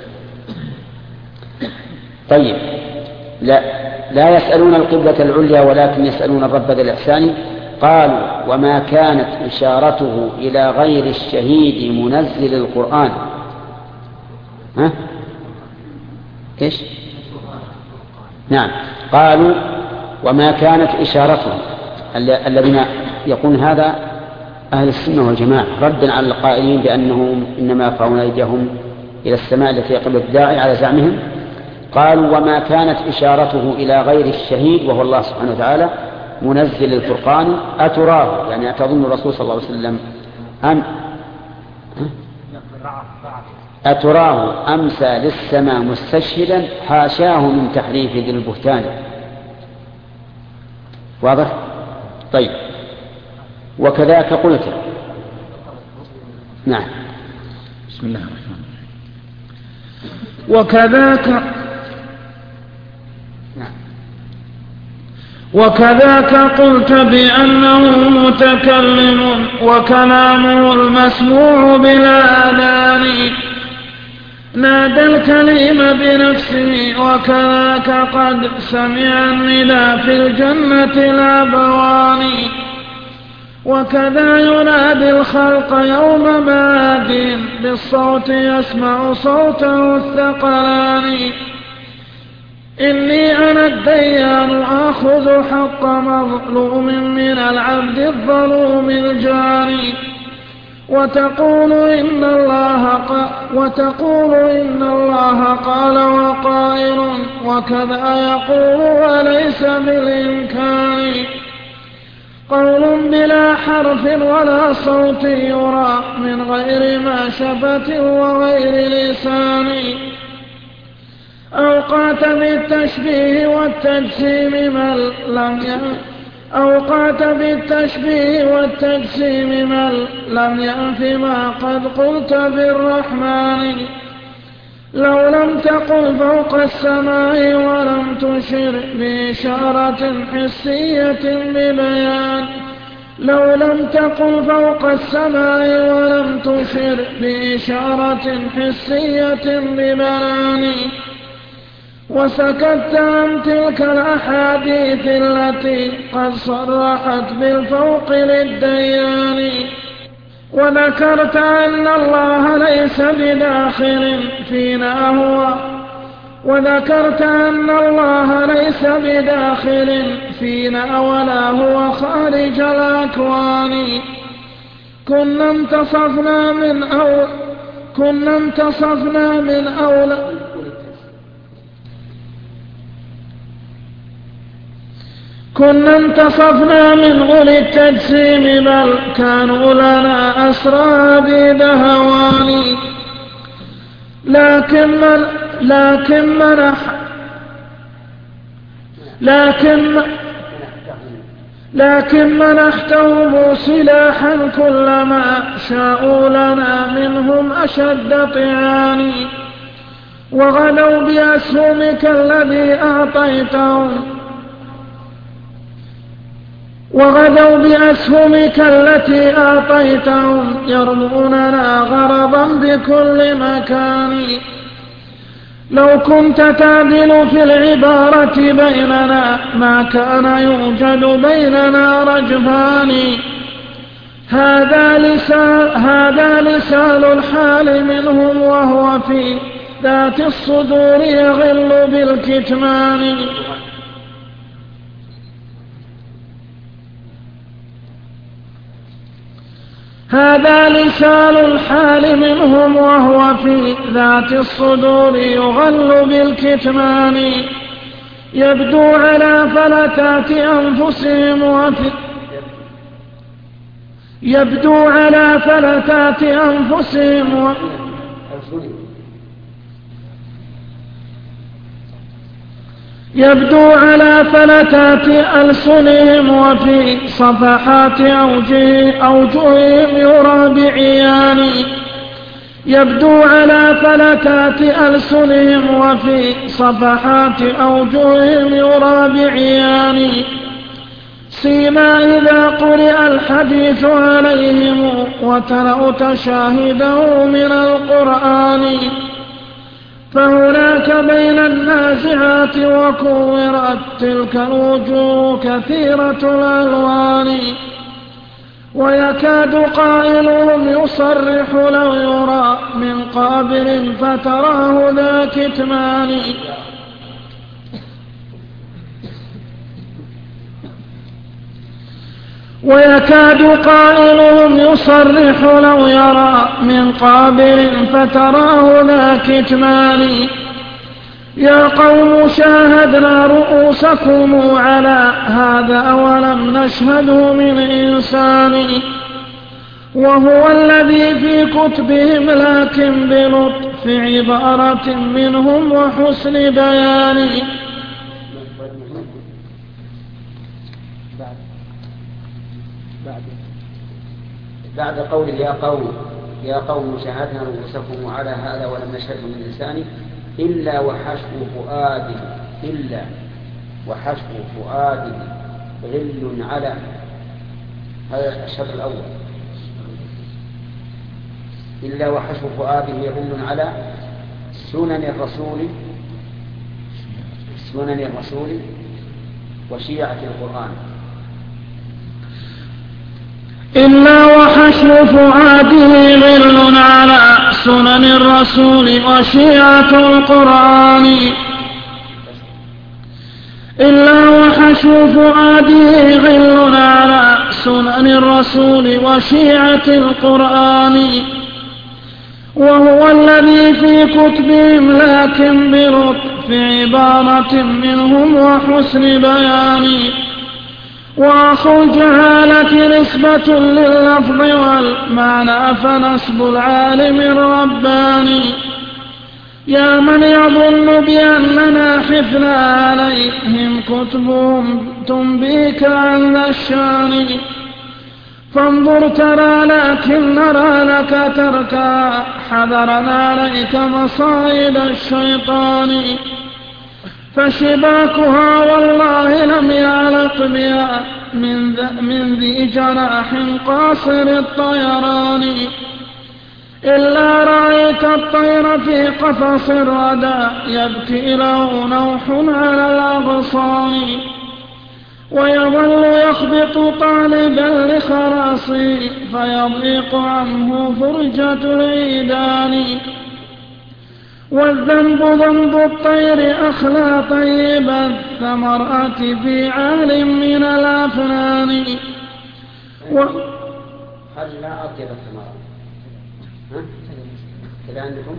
طيب، لا يسألون القبلة العليا ولكن يسألون الرب ذا الإحسان. قالوا وما كانت إشارته إلى غير الشهيد منزل القرآن. إيش؟ نعم، قالوا وما كانت إشارته، الذين يقول هذا أهل السنة والجماعة ردا على القائلين بأنهم إنما يرفعون أيديهم إلى السماء التي قبل الداعي على زعمهم. قالوا وما كانت إشارته إلى غير الشهيد وهو الله سبحانه وتعالى منزل الفرقان أتراه، يعني أتظن الرسول صلى الله عليه وسلم أتراه أمسى للسماء مستشهدا حاشاه من تحريف ذي البهتان. واضح؟ طيب، وكذاك قلت. نعم، بسم الله الرحمن الرحيم. وكذاك قلت بأنه متكلم وكلامه المسموع بالآذان نادى الكليم بنفسه، وكذاك قد سمع النداء في الجنة الأبوان، وكذا ينادي الخلق يوم ماد بالصوت يسمع صوته الثقلان. إني أنا الديان آخذ حق مظلوم من العبد الظلوم الجاني، وتقول إن الله قال وقائل، وكذا يقول وليس بالإمكان. قول بلا حرف ولا صوت يرى من غير ماشفة وغير لسان. أوقات بالتشبيه والتجسيم من لم يأف ما قد قلت بالرحمن. لو لم تقل فوق السماء ولم تشر بإشارة حسية ببيان. لو لم تقل فوق السماء ولم تشر بإشارة حسية ببيان. وسكت عن تلك الأحاديث التي قد صرحت بالفوق للديان. وذكرت أن الله ليس بداخل فينا ولا هو خارج الأكوان. كنا انتصفنا من أولي التجسيم بل كانوا لنا أسرى بدهوان. لكن منحتهم سلاحا كلما شاءوا لنا منهم أشد طعان. وغدوا بأسهمك التي أعطيتهم يرموننا غرضا بكل مكان. لو كنت تعدل في العبارة بيننا ما كان يوجد بيننا رجفان. هذا لسان الحال منهم وهو في ذات الصدور يغل بالكتمان. هذا لسان الحال منهم وهو في ذات الصدور يغل بالكتمان. يبدو على فلتات ألسنهم وفي صفحات أوجههم يرى بعيان. سيما إذا قرئ الحديث عليهم وتلأت شاهده من القرآن. فهناك بين النازعات وكورت تلك الوجوه كثيرة الألوان. ويكاد قائلهم يصرح لو يرى من قابل فتراه ذا كتمان. ويكاد قائلهم يصرح لو يرى من قابل فتراه ذا كتمان. يا قوم شاهدنا رؤوسكم على هذا ولم نشهده من إنسان. وهو الذي في كتبهم لكن بلطف عبارة منهم وحسن بيان. بعد قول يا قوم شاهدنا رؤوسكم على هذا ولم نشهده من إنسان إلا وحشو فؤاد غل على. هذا الشرط الأول. إلا وحشو فؤاده غل على سنن الرسول وشيعة القرآن. إلا وحشو فؤاده غل على سنن الرسول وشيعة القرآن. إلا وحشو فؤاده غل على سنن الرسول وشيعة القرآن. وهو الذي في كتبهم لكن بلطف عبارة منهم وحسن بيان. وأخو الجهالة نسبة لللفظ والمعنى فنسب العالم الرباني. يا من يظن بأننا حفنا عليهم كتبهم تنبيك عن الشان. فانظر ترى لكن نرى لك تركا حذرنا عليك مصائد الشيطان. فشباكها والله لم يعلق بها من ذي جناح قاصر الطيران. إلا رأيت الطير في قفص الردى يبكي له نوح على الأغصان. ويظل يخبط طالبا لخلاصه فيضيق عنه فرجة العيدان. والذنب ذنب الطير أخلى طيب الثمرات في عال من الأفنان. هل لا أطيب الثمرات كذا عندكم؟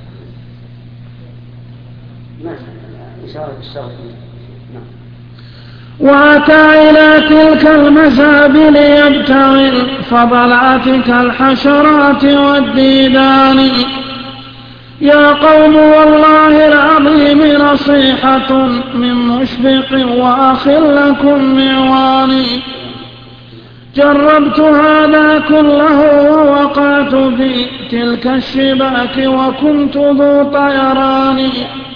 نعم إشارة الشرط. نعم. وأتى إلى تلك المسابل يبتغي الفضلات كالحشرات والديدان. يا قوم والله العظيم نصيحة من مشفق وأخ لكم معواني. جربت هذا كله ووقعت في تلك الشباك وكنت ذو طيران.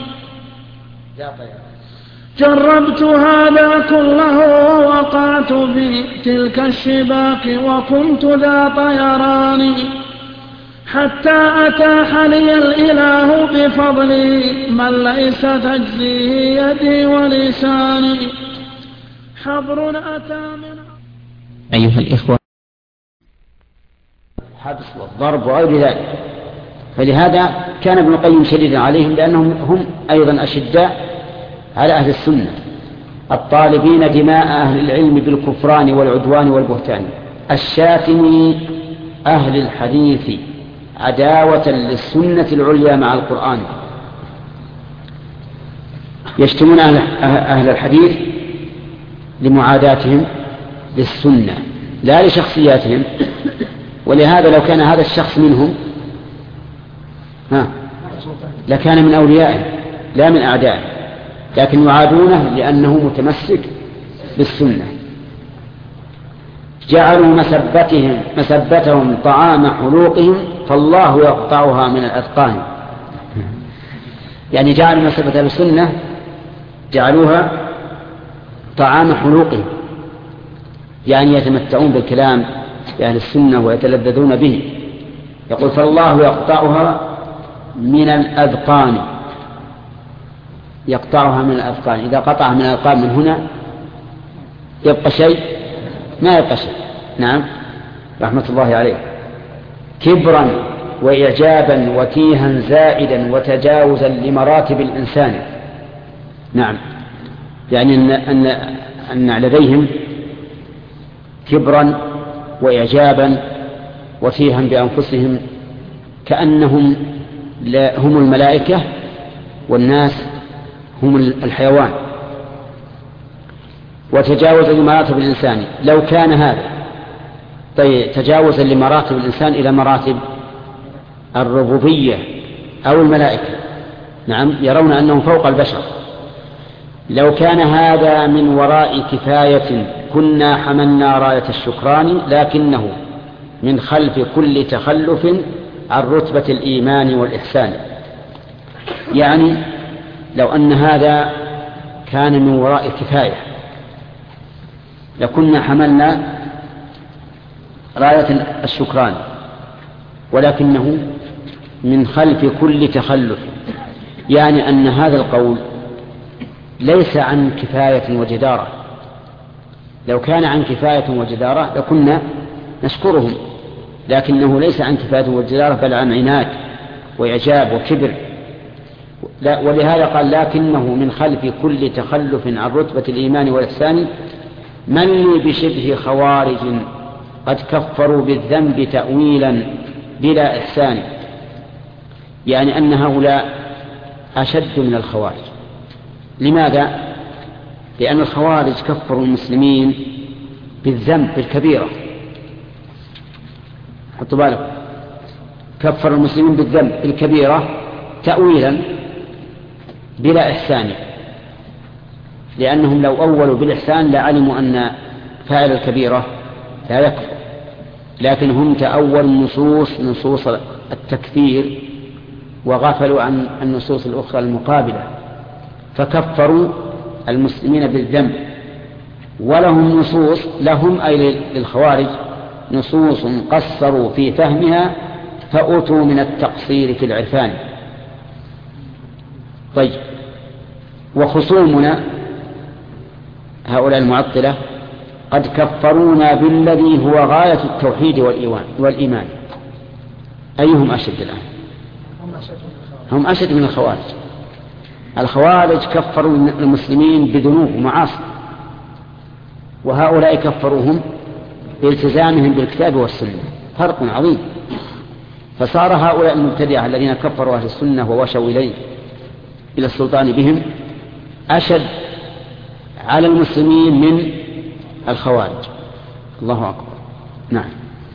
جربت هذا كله ووقعت في تلك الشباك وكنت ذا طيران. حتى أتاح لي الإله بفضله من ليس تجزيه يدي ولساني. حبر أتى من أيها الإخوة، حبس والضرب وغير ذلك. فلهذا كان ابن القيم شديدا عليهم لأنهم هم أيضا أشداء على أهل السنة الطالبين دماء أهل العلم بالكفران والعدوان والبهتان الشاتم أهل الحديث عداوة للسنة العليا مع القرآن. يشتمون أهل الحديث لمعاداتهم للسنة لا لشخصياتهم. ولهذا لو كان هذا الشخص منهم لكان من أوليائهم لا من أعدائهم، لكن يعادونه لأنه متمسك بالسنة. جعلوا مسبتهم طعام حلوقهم فالله يقطعها من الأذقان. يعني جعلوا مسبة السنة جعلوها طعام حلوقهم، يعني يتمتعون بالكلام بأهل السنة ويتلذذون به. يقول فالله يقطعها من الأذقان. يقطعها من الأذقان. إذا قطعها من الأذقان من هنا يبقى شيء؟ ما يبقى شيء. نعم رحمة الله عليه. كبرا وإعجابا وتيها زائدا وتجاوزا لمراتب الإنسان. نعم يعني أن لديهم كبرا وإعجابا وتيها بأنفسهم كأنهم هم الملائكة والناس هم الحيوان. وتجاوز لمراتب الإنسان. لو كان هذا تجاوزا لمراتب الإنسان إلى مراتب الربوبية أو الملائكة. نعم يرون أنهم فوق البشر. لو كان هذا من وراء كفاية كنا حملنا راية الشكران، لكنه من خلف كل تخلف عن رتبة الإيمان والإحسان. يعني لو أن هذا كان من وراء كفاية لكنا حملنا راية الشكران، ولكنه من خلف كل تخلف، يعني أن هذا القول ليس عن كفاية وجدارة. لو كان عن كفاية وجدارة لكنا نشكرهم، لكنه ليس عن كفاية وجدارة بل عن عناد وإعجاب وكبر. ولهذا قال لكنه من خلف كل تخلف عن رتبة الإيمان والإحسان من لي بشبه خوارج قد كفروا بالذنب تأويلا بلا إحسان. يعني أن هؤلاء أشد من الخوارج. لماذا؟ لأن الخوارج كفروا المسلمين بالذنب بالكبيرة. حطوا بالكم، كفر المسلمين بالذنب بالكبيرة تأويلا بلا إحسان، لأنهم لو أولوا بالإحسان لعلموا أن فاعل الكبيرة لا يكفر، لكن هم تأولوا نصوص التكفير وغفلوا عن النصوص الأخرى المقابلة، فكفروا المسلمين بالذنب. ولهم نصوص لهم أي للخوارج نصوص قصروا في فهمها فأتوا من التقصير في العرفان. طيب، وخصومنا هؤلاء المعطلة قد كفرونا بالذي هو غاية التوحيد والإيمان. أيهم أشد الآن؟ هم أشد من الخوارج. الخوارج كفروا المسلمين بذنوب ومعاصي، وهؤلاء كفروهم بالتزامهم بالكتاب والسنة. فرق عظيم. فصار هؤلاء المبتدعة الذين كفروا أهل السنة ووشوا إلى السلطان بهم أشد على المسلمين من الخوارج. الله أكبر. نعم.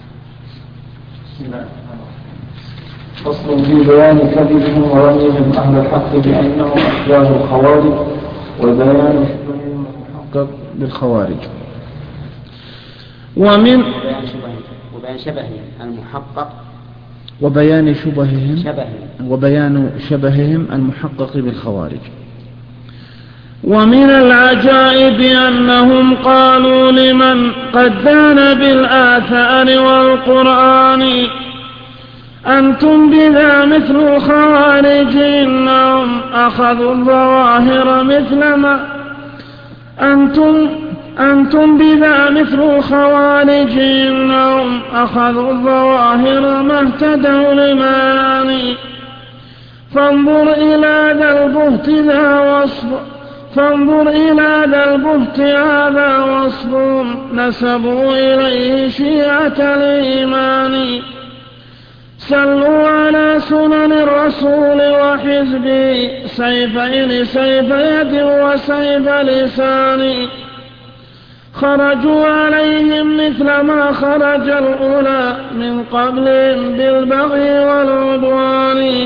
فصل في بيان كذبهم ورميهم أهل الحق بأنهم أشباه الخوارج وبيان شبههم المحقق بالخوارج. وبيان شبههم المحقق وبيان شبههم المحقق بالخوارج. ومن العجائب أنهم قالوا لمن قد دان بالآثار والقرآن أنتم بذا مثل الخوارج إنهم أخذوا الظواهر مثل ما أنتم بذا مثل الخوارج إنهم أخذوا الظواهر ما اهتدوا لمعاني فانظر إلى ذا البهت هذا وصف نسبوا إليه شيعة الإيمان سلوا على سنن الرسول وحزبه سيفين سيف يد وسيف لسان خرجوا عليهم مثل ما خرج الأولى من قبلهم بالبغي والعدوان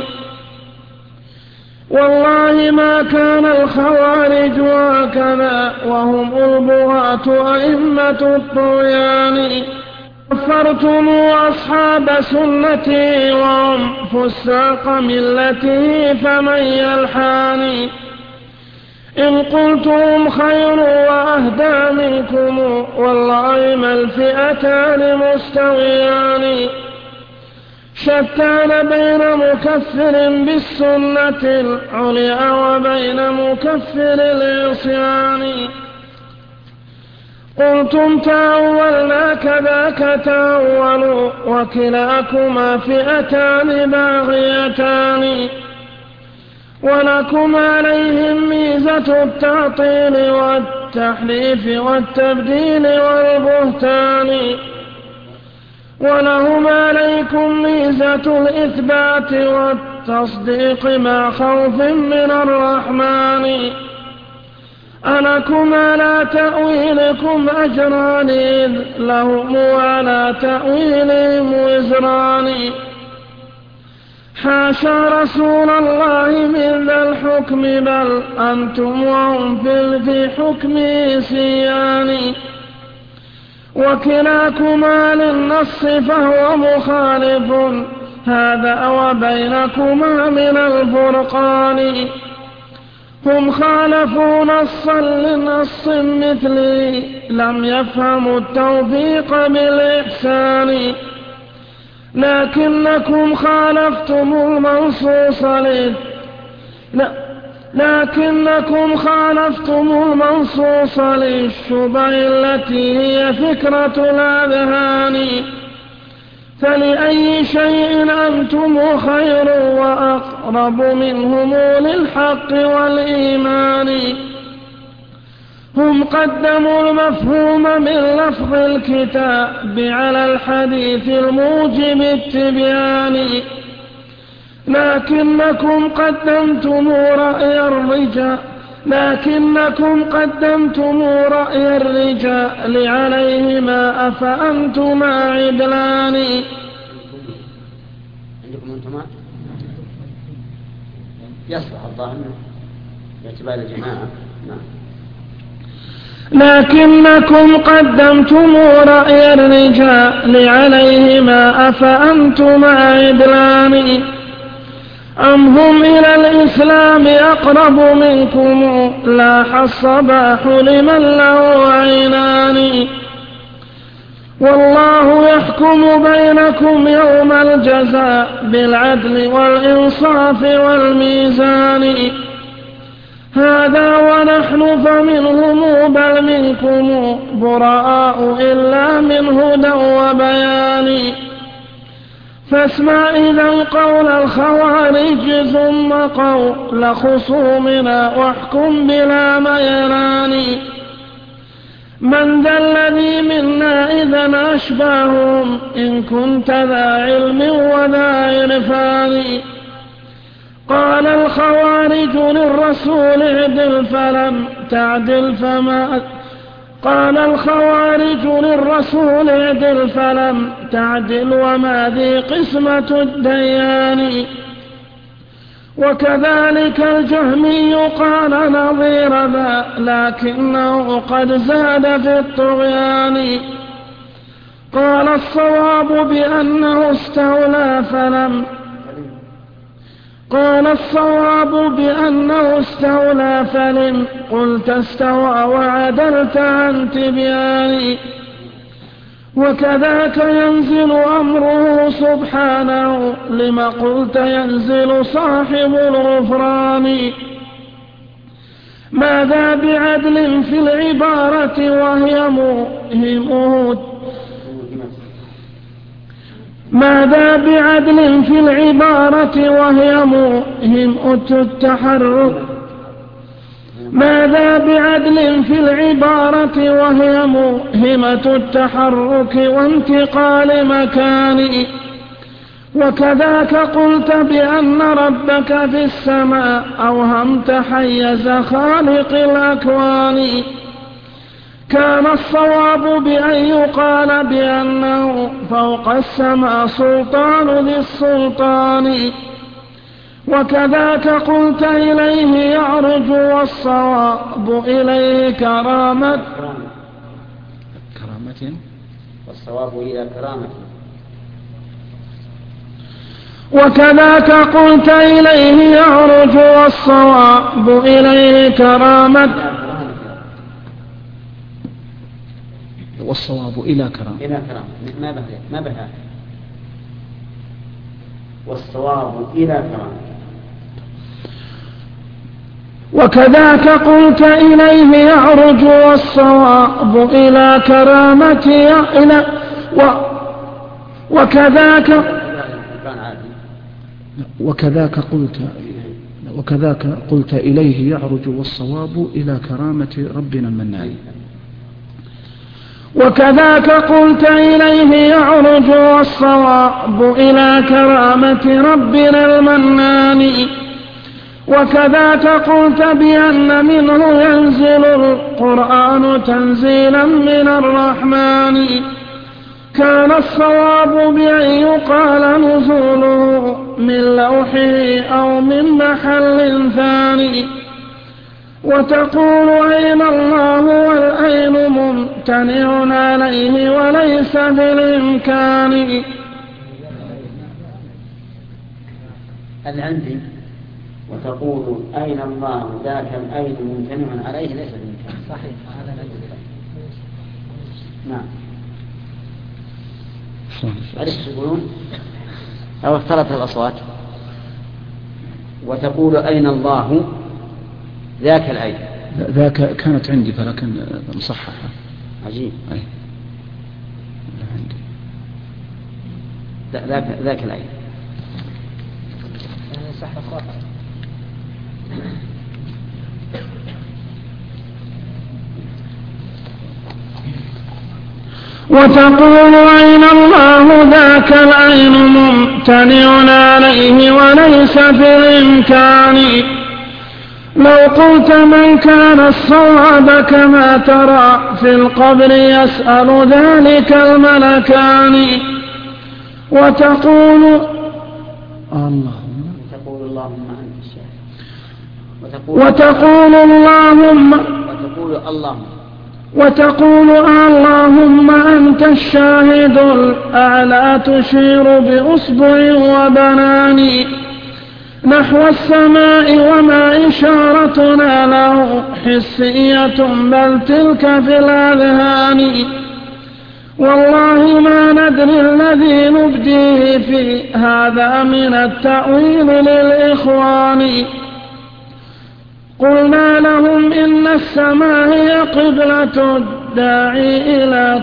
والله ما كان الخوارج هكذا وهم البغاة أئمة الطغيان كفرتم أصحاب سنتي وهم فساق ملته فمن يلحاني إن قلتم خير وأهدى منكم والله ما الفئتان مستويان شتان بين مكفر بالسنة العليا وبين مكفر العصيان قلتم تأولنا كذاك تأولوا وكلاكما فئتان باغيتان ولكم عليهم ميزة التعطيل والتحريف والتبديل والبهتان ولهم عليكم ميزة الإثبات والتصديق مع خوف من الرحمن ألكم على تأويلكم أجران إذ لهم على تأويلهم وزران حاشا رسول الله من ذا الحكم بل أنتم وهم في حكمه سيان وكلاكما للنص فهو مخالف هذا وبينكما من الفرقان هم خالفوا نصا لنص مثلي لم يفهموا التوفيق بالإحسان لكنكم خالفتم المنصوص للشبه التي هي فكرة الأذهان فلأي شيء أنتم خير وأقرب منهم للحق والإيمان هم قدموا المفهوم من لفظ الكتاب على الحديث الموجب التبيان لكنكم قدمتم رأي الرجال عليهما أفأنتما عدلان عندكم أنتما يصلح الظاهر باعتبار الجماعة لكنكم قدمتم رأي الرجال عليهما أفأنتما عدلان أم هم إلى الإسلام أقرب منكم لاح الصباح لمن له عينان والله يحكم بينكم يوم الجزاء بالعدل والإنصاف والميزان هذا ونحن فمنهم بل منكم براء إلا من هدى وبيان. فاسمع إذا قول الخوارج ثم قول خصومنا واحكم بلا ميلان. من ذا الذي منا إذا أشباههم إن كنت ذا علم وذا عرفان. قال الخوارج للرسول اعدل فلم تعدل فما قال الخوارج للرسول اعدل فلم تعدل وما ذي قسمة الديان. وكذلك الجهمي قال نظير ذا لكنه قد زاد في الطغيان. قال الصواب بأنه استولى فلم قلت استوى وعدلت عن تبيان. وكذاك ينزل أمره سبحانه لما قلت ينزل صاحب الغفران. ماذا بعدل في العبارة وهي موهمة ماذا بعدل في العبارة وهي موهمة التحرك ماذا بعدل في العبارة وهي موهمة التحرك وانتقال مكان. وكذاك قلت بأن ربك في السماء أوهمت حيز خالق الأكوان. كان الصواب بأن يقال بأنه فوق السماء سلطان ذي السلطان. وكذاك قلت إليه يعرج والصواب إليه كرامة والصواب إلى كرامة. وكذاك قلت إليه يعرج والصواب إليه كرامة والصواب إلى كرامة ما بها والصواب إلى كرامة. وكذاك قلت إليه يعرج والصواب إلى كرامة وكذاك قلت إليه يعرج والصواب إلى كرامة ربنا المنان. وكذاك قلت إليه يعرج والصواب إلى كرامة ربنا المنان. وكذاك قلت بأن منه ينزل القرآن تنزيلا من الرحمن. كان الصواب بأن يقال نزوله من لوحه أو من محل ثاني. وتقول أين الله والأين ممتنع عليه وليس بالإمكان. عندي وتقول أين الله ذاك الأين ممتنع عليه ليس بالإمكان. صحيح هذا نجد. نعم. عرفت تقولون أو اختلط الأصوات. وتقول أين الله ذاك الأين. ذاك كانت عندي فلكن مصححة. عجيب. أي. ذاك الأين. صح خطأ. وتقول أين الله ذاك العين ممتنع عليه وليس في الإمكان. لو قلت من كان الصواب كما ترى في القبر يسأل ذلك الملكان. وتقول اللهم أنت الشاهد. وتقول اللهم أنت الشاهد الأعلى تشير بأصبع وبنان نحو السماء وما إشارتنا له حسية بل تلك في الأذهان. والله ما ندري الذي نبديه في هذا من التأويل للإخوان. قلنا لهم إن السماء هي قبلة الداعي إلى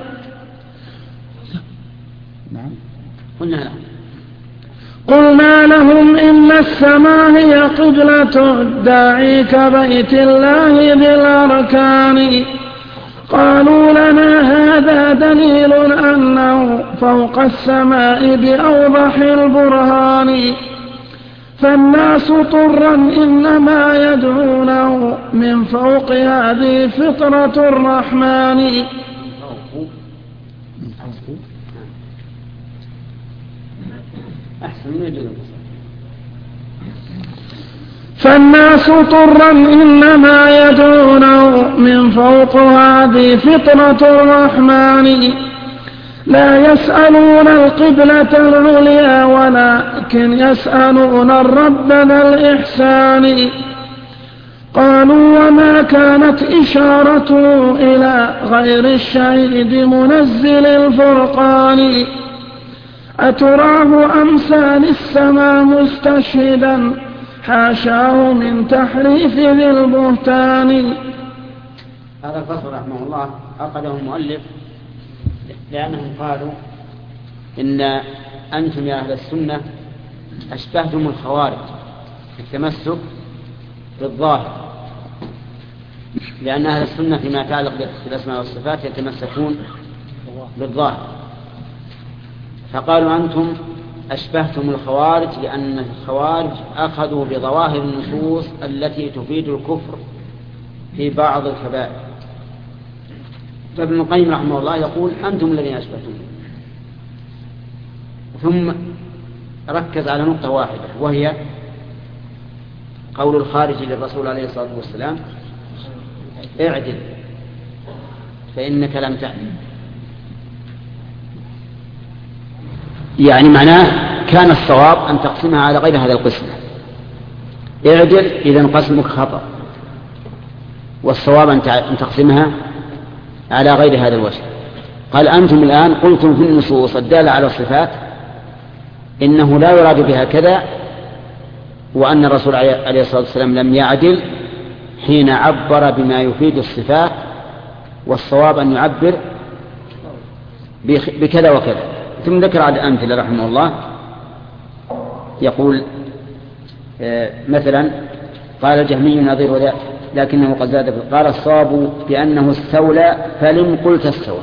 قلنا لهم إن السماء هي قبلة الداعي كبيت الله بالأركان. قالوا لنا هذا دليل أنه فوق السماء بأوضح البرهان. فالناس طرا إنما يدعونه من فوق هذه فطرة الرحمن. فالناس طرا إنما يدعونه من فوق هذه فطرة الرحمن. لا يسألون القبلة العليا ولكن يسألون الرب ذا الإحسان. قالوا وما كانت إشارته إلى غير الشهيد منزل الفرقان. أتراه أمثال السماء مستشهدا حاشاه من تحريف ذي البهتان. هذا الفصل رحمه الله أخذه المؤلف لأنهم قالوا إن أنتم يا أهل السنة أشبهتم الخوارج في التمسك بالظاهر، لأن أهل السنة فيما يتعلق بالأسماء والصفات يتمسكون بالظاهر، فقالوا أنتم أشبهتم الخوارج لأن الخوارج أخذوا بظواهر النصوص التي تفيد الكفر في بعض الكبائر. فابن القيم رحمه الله يقول أنتم الذين أشبهتم، ثم ركز على نقطة واحدة وهي قول الخارج للرسول عليه الصلاة والسلام اعدل فإنك لم تعدل، يعني معناه كان الصواب أن تقسمها على غير هذا القسم. اعدل إذن قسمك خطأ، والصواب أن تقسمها على غير هذا الوجه. قال أنتم الآن قلتم في النصوص الدالة على الصفات إنه لا يراد بها كذا، وأن الرسول عليه الصلاة والسلام لم يعدل حين عبر بما يفيد الصفات، والصواب أن يعبر بكذا وكذا. ثم ذكر على الأمثلة رحمه الله، يقول مثلا قال الجهمي نظير لكنه قد زاد، قال الصواب بأنه استولى فلم قلت استوى،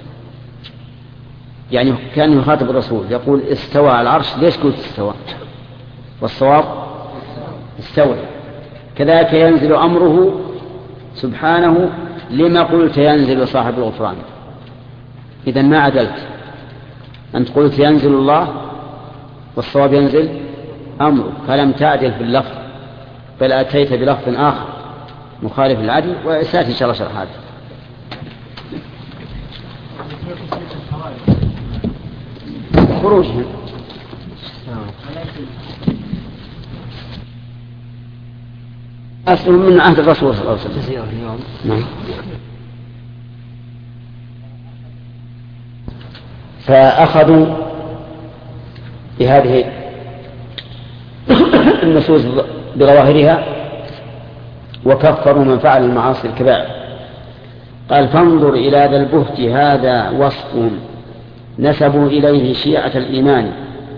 يعني كان يخاطب الرسول يقول استوى على العرش، ليش قلت استوى؟ والصواب استوى. كذلك ينزل أمره سبحانه، لما قلت ينزل صاحب الغفران؟ إذن ما عدلت، أنت قلت ينزل الله والصواب ينزل أمره، فلم تعدل في اللفظ بل أتيت بلفظ آخر مخالف العدل، وساتي إن شاء الله شرح هذا. خروجهم أصل من عهد الرسول صلى الله عليه وسلم. نعم. فأخذوا بهذه النصوص بظواهرها وكفروا من فعل المعاصي الكبائر. قال فانظر إلى ذا البهت هذا وصف نسبوا إليه شيعة الإيمان،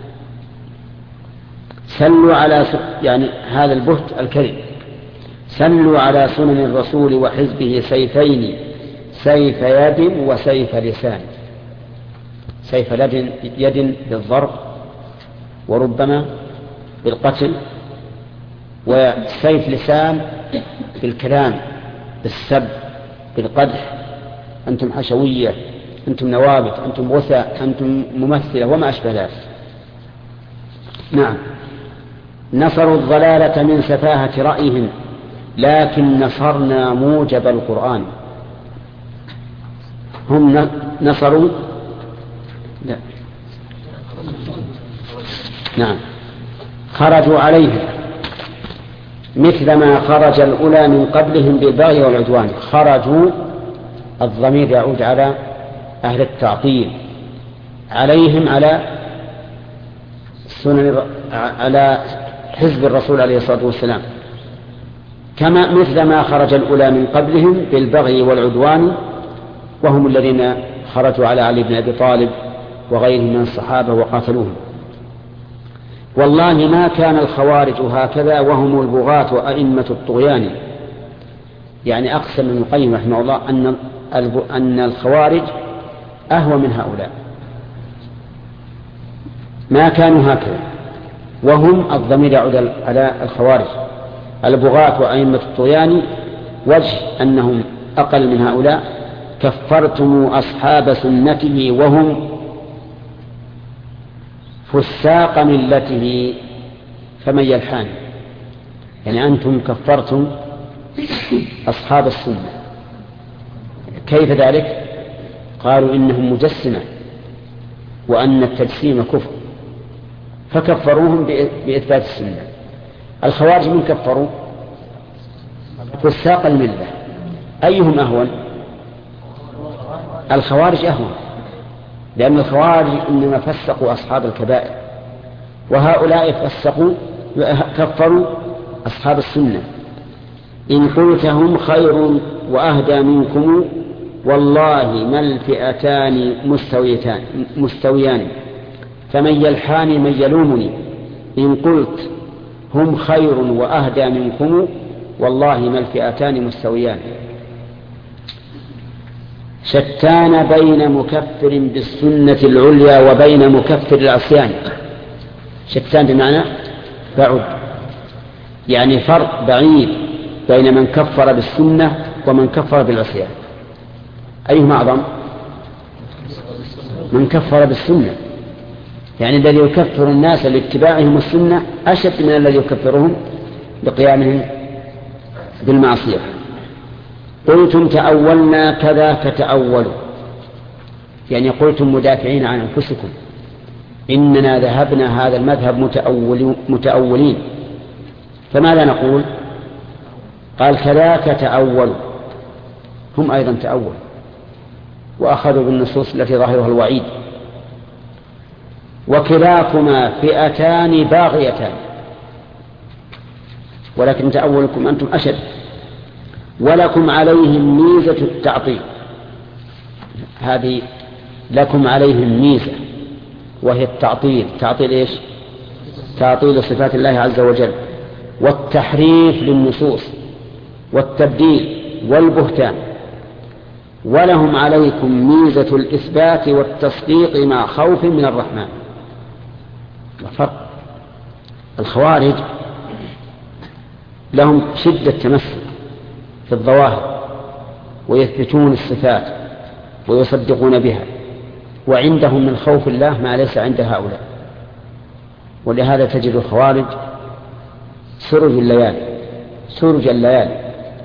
سلوا على يعني هذا البهت الكذب، سلوا على سنن الرسول وحزبه سيفين، سيف يد وسيف لسان. سيف يد بالضرب وربما بالقتل، وسيف لسان بالكلام بالسب بالقدح، أنتم حشوية، أنتم نوابت، أنتم غثاء، أنتم ممثلة وما أشبه ذلك. نعم. نصروا الضلالة من سفاهة رأيهم لكن نصرنا موجب القرآن. هم نصروا لا. نعم. خرجوا عليهم مثلما خرج الأولى من قبلهم بالبغي والعدوان. خرجوا الضمير يعود على أهل التعطيل، عليهم على سنن على حزب الرسول عليه الصلاة والسلام. كما مثل ما خرج الأولى من قبلهم بالبغي والعدوان، وهم الذين خرجوا على علي بن أبي طالب وغيرهم من الصحابة وقاتلوهم. والله ما كان الخوارج هكذا وهم البغاة وأئمة الطغيان. يعني أقسم ابن القيم رحمه الله أن الخوارج أهوى من هؤلاء، ما كانوا هكذا، وهم الضمير يعود على الخوارج البغاة وأئمة الطغيان، وجه أنهم أقل من هؤلاء. كفرتم أصحاب سنته وهم فساق ملته فمن يلحان. يعني أنتم كفرتم أصحاب السنة. كيف ذلك؟ قالوا إنهم مجسمة وأن التجسيم كفر، فكفروهم بإثبات السنة. الخوارج من كفروا؟ فساق الملة. أيهم أهون؟ الخوارج أهون، لأن الخوارج إنما فسقوا أصحاب الكبائر، وهؤلاء كفروا أصحاب السنة. إن قلت هم خير وأهدى منكم والله ما الفئتان مستويان فمن يلحاني من يلومني. إن قلت هم خير وأهدى منكم والله ما الفئتان مستويان. شتان بين مكفر بالسنة العليا وبين مكفر العصيان. شتان بمعنى بعد، يعني فرق بعيد بين من كفر بالسنة ومن كفر بالعصيان. أيهما أعظم؟ من كفر بالسنة، يعني الذي يكفر الناس لاتباعهم السنة أشد من الذي يكفرهم لقيامهم بالمعصية. قلتم تأولنا كذا تأولوا، يعني قلتم مدافعين عن أنفسكم إننا ذهبنا هذا المذهب متأولين. فماذا نقول؟ قال كذاك تأولوا، هم أيضا تأول وأخذوا بالنصوص التي ظاهرها الوعيد. وكلاكما فئتان باغيتان، ولكن تأولكم أنتم أشد. ولكم عليهم ميزة التعطيل، هذه لكم عليهم ميزة وهي التعطيل. تعطيل إيش؟ تعطيل صفات الله عز وجل، والتحريف للنصوص، والتبديل والبهتان. ولهم عليكم ميزة الإثبات والتصديق مع خوف من الرحمن. فرق. الخوارج لهم شدة تمسك في الظواهر ويثبتون الصفات ويصدقون بها، وعندهم من خوف الله ما ليس عند هؤلاء. ولهذا تجد الخوارج سرج الليالي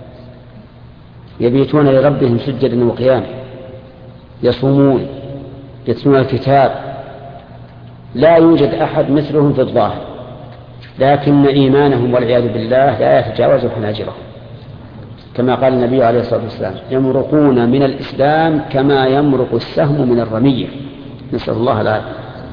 يبيتون لربهم سجدا وقياما، يصومون، يتلون الكتاب، لا يوجد أحد مثلهم في الظاهر، لكن إيمانهم والعياذ بالله لا يتجاوز حناجرهم، كما قال النبي عليه الصلاة والسلام يمرقون من الإسلام كما يمرق السهم من الرمية، نسأل الله العافية.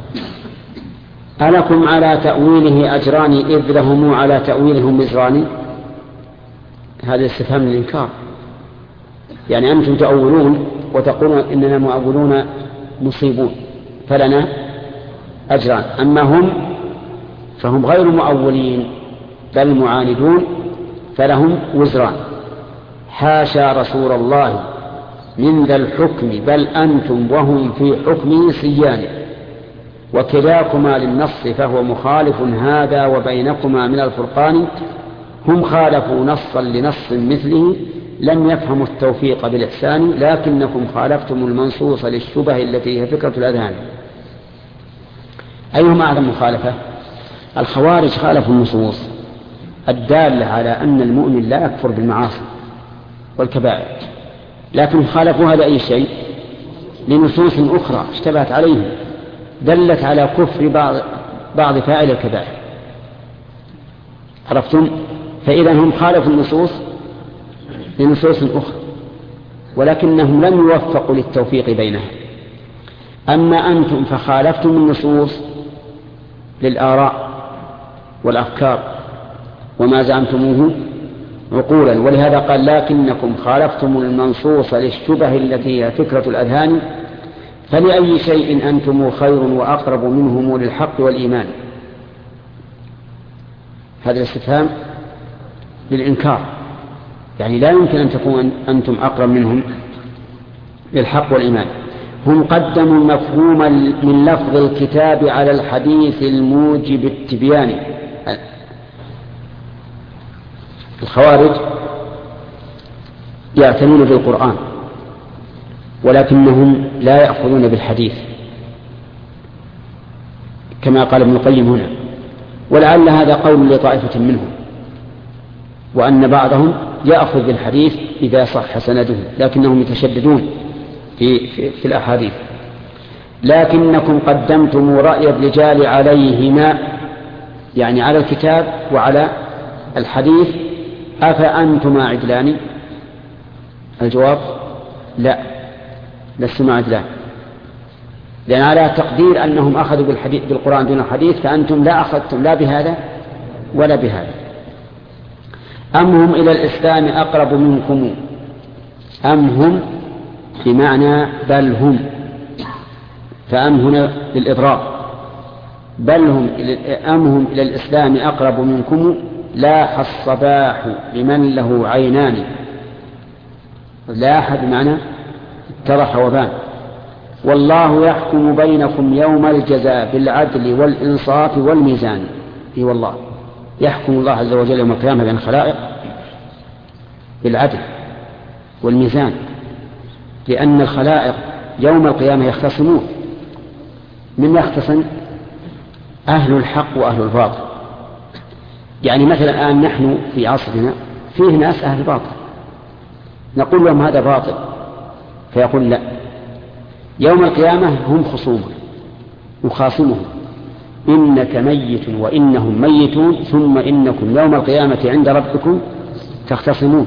ألكم على تأويله أجران إذ لهم على تأويلهم مزران. هذا استفهام الإنكار، يعني أنتم تأولون وتقولون إننا مؤولون مصيبون فلنا أجران، أما هم فهم غير مؤولين بل معاندون فلهم وزران. حاشا رسول الله من ذا الحكم بل أنتم وهم في حكمه سيان، وكلاكما للنص فهو مخالف هذا وبينكما من الفرقان. هم خالفوا نصا لنص مثله لم يفهموا التوفيق بالإحسان، لكنكم خالفتم المنصوص للشبه التي هي فكرة الأذهان. أيهما أعظم مخالفة؟ الخوارج خالفوا النصوص الدالة على أن المؤمن لا يكفر بالمعاصي والكبائر، لكن خالفوها لأي شيء؟ لنصوص أخرى اشتبهت عليهم دلت على كفر بعض فاعل الكبائر. عرفتم؟ فإذا هم خالفوا النصوص لنصوص أخرى، ولكنهم لم يوفقوا للتوفيق بينها. أما أنتم فخالفتم النصوص للآراء والأفكار وما زعمتموه عقولا. ولهذا قال لكنكم خالفتم المنصوص للشبه التي هي فكرة الأذهان، فلأي شيء أنتم خير وأقرب منهم للحق والإيمان. هذا الاستفهام للإنكار، يعني لا يمكن أن تكون أنتم أقرب منهم للحق والإيمان. هم قدموا المفهوم من لفظ الكتاب على الحديث الموجب التبيان. الخوارج يعتنون بالقرآن ولكنهم لا يأخذون بالحديث كما قال ابن القيم هنا، ولعل هذا قول لطائفة منهم، وأن بعضهم يأخذ بالحديث إذا صح سنده، لكنهم يتشددون في الأحاديث. لكنكم قدمتم رأي الرجال عليهما، يعني على الكتاب وعلى الحديث، أفأنتما عدلان؟ الجواب لا، لستما عدلان، لأن على تقدير أنهم أخذوا بالقرآن دون الحديث، فأنتم لا أخذتم لا بهذا ولا بهذا. أم هم إلى الإسلام أقرب منكم؟ أم هم بمعنى بل هم، فأم هنا للإضراب، بل هم أم هم إلى الإسلام أقرب منكم لاح الصباح لمن له عينان. لاح بمعنى اتضح وبان. والله يحكم بينكم يوم الجزاء بالعدل والإنصاف والميزان. إي والله يحكم الله عز وجل يوم القيامة بين الخلائق بالعدل والميزان، لأن الخلائق يوم القيامة يختصمون. من يختصم؟ أهل الحق وأهل الباطل. يعني مثلا الآن نحن في عصرنا فيه ناس أهل باطل، نقول لهم هذا باطل فيقول لا. يوم القيامة هم خصومهم، إنك ميت وإنهم ميتون ثم إنكم يوم القيامة عند ربكم تختصمون.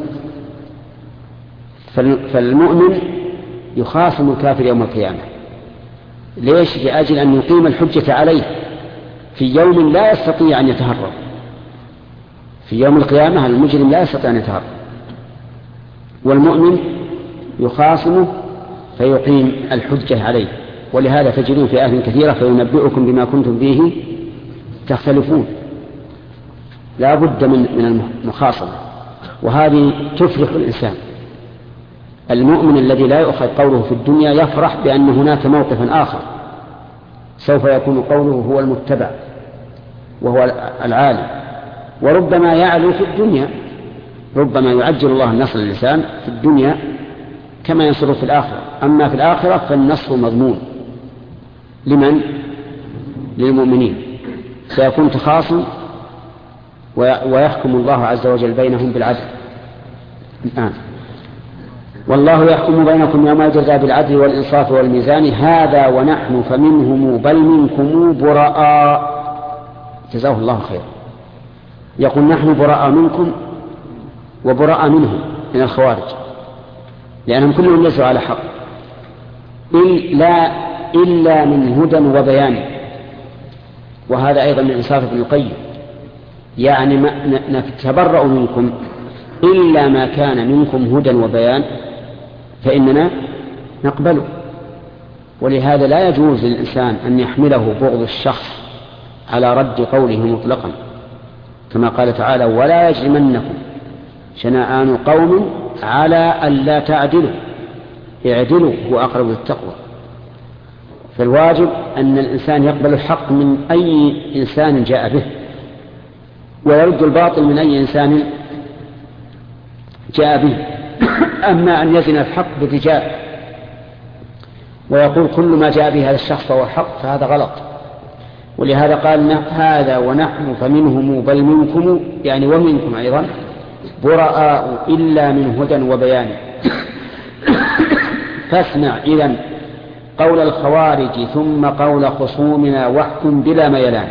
فالمؤمن يخاصم الكافر يوم القيامة. ليش؟ لأجل أن يقيم الحجة عليه في يوم لا يستطيع أن يتهرب. في يوم القيامة المجرم لا يستطيع أن يتهرب، والمؤمن يخاصمه فيقيم الحجة عليه. ولهذا تجدون في آيات كثيرة فينبئكم بما كنتم فيه تختلفون. لا بد من المخاصمة، وهذه تفرح الإنسان. المؤمن الذي لا يؤخذ قوله في الدنيا يفرح بأن هناك موقفا آخر سوف يكون قوله هو المتبع وهو العالم، وربما يعلو في الدنيا، ربما يعجل الله النصر للإنسان في الدنيا كما ينصره في الآخرة. أما في الآخرة فالنصر مضمون لمن؟ للمؤمنين. سيكون تخاصم ويحكم الله عز وجل بينهم بالعدل. الآن والله يحكم بينكم يوم الجزاء بالعدل والإنصاف والميزان هذا ونحن فمنهم بل منكم براء. جزاه الله خيرا. يقول نحن براء منكم وبراء منهم من الخوارج، لأنهم كلهم ليسوا على حق إلا من هدى وبيان. وهذا أيضا من إنصاف ابن القيم، يعني نتبرأ منكم إلا ما كان منكم هدى وبيان فإننا نقبله. ولهذا لا يجوز للإنسان أن يحمله بغض الشخص على رد قوله مطلقا، كما قال تعالى ولا يجرمنكم شنآن قوم على ألا تعدلوا اعدلوا هو أقرب للتقوى. فالواجب أن الإنسان يقبل الحق من أي إنسان جاء به، ويرد الباطل من أي إنسان جاء به. أما أن يزن الحق بالرجال ويقول كل ما جاء به هذا الشخص فهو حق، فهذا غلط. ولهذا قال هذا ونحن فمنهم بل منكم، يعني ومنكم أيضا براء إلا من هدى وبيان. فاسمع إذن قول الخوارج ثم قول خصومنا واحكم بلا ميلان.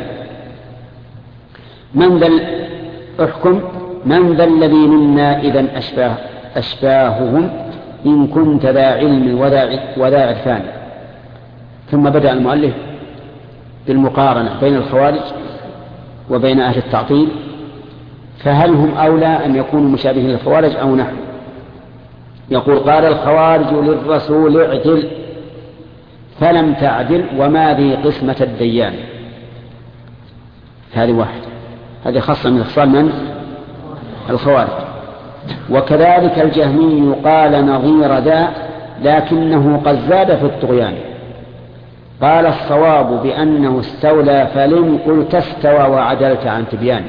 احكم من ذا الذي منا إذن أشباههم إن كنت ذا علم وذا عرفان. ثم بدأ المؤلف بالمقارنة بين الخوارج وبين أهل التعطيل فهل هم أولى أن يكونوا مشابهين للخوارج أو نحن؟ يقول قال الخوارج للرسول اعدل فلم تعدل وما ذي قسمة الديان. هذه واحدة، هذه خاصة من خصال من؟ الخوارج. وكذلك الجهمي قال نظير ذا لكنه قد زاد في الطغيان. قال الصواب بأنه استولى فلم قلت استوى وعدلت عن تبيان.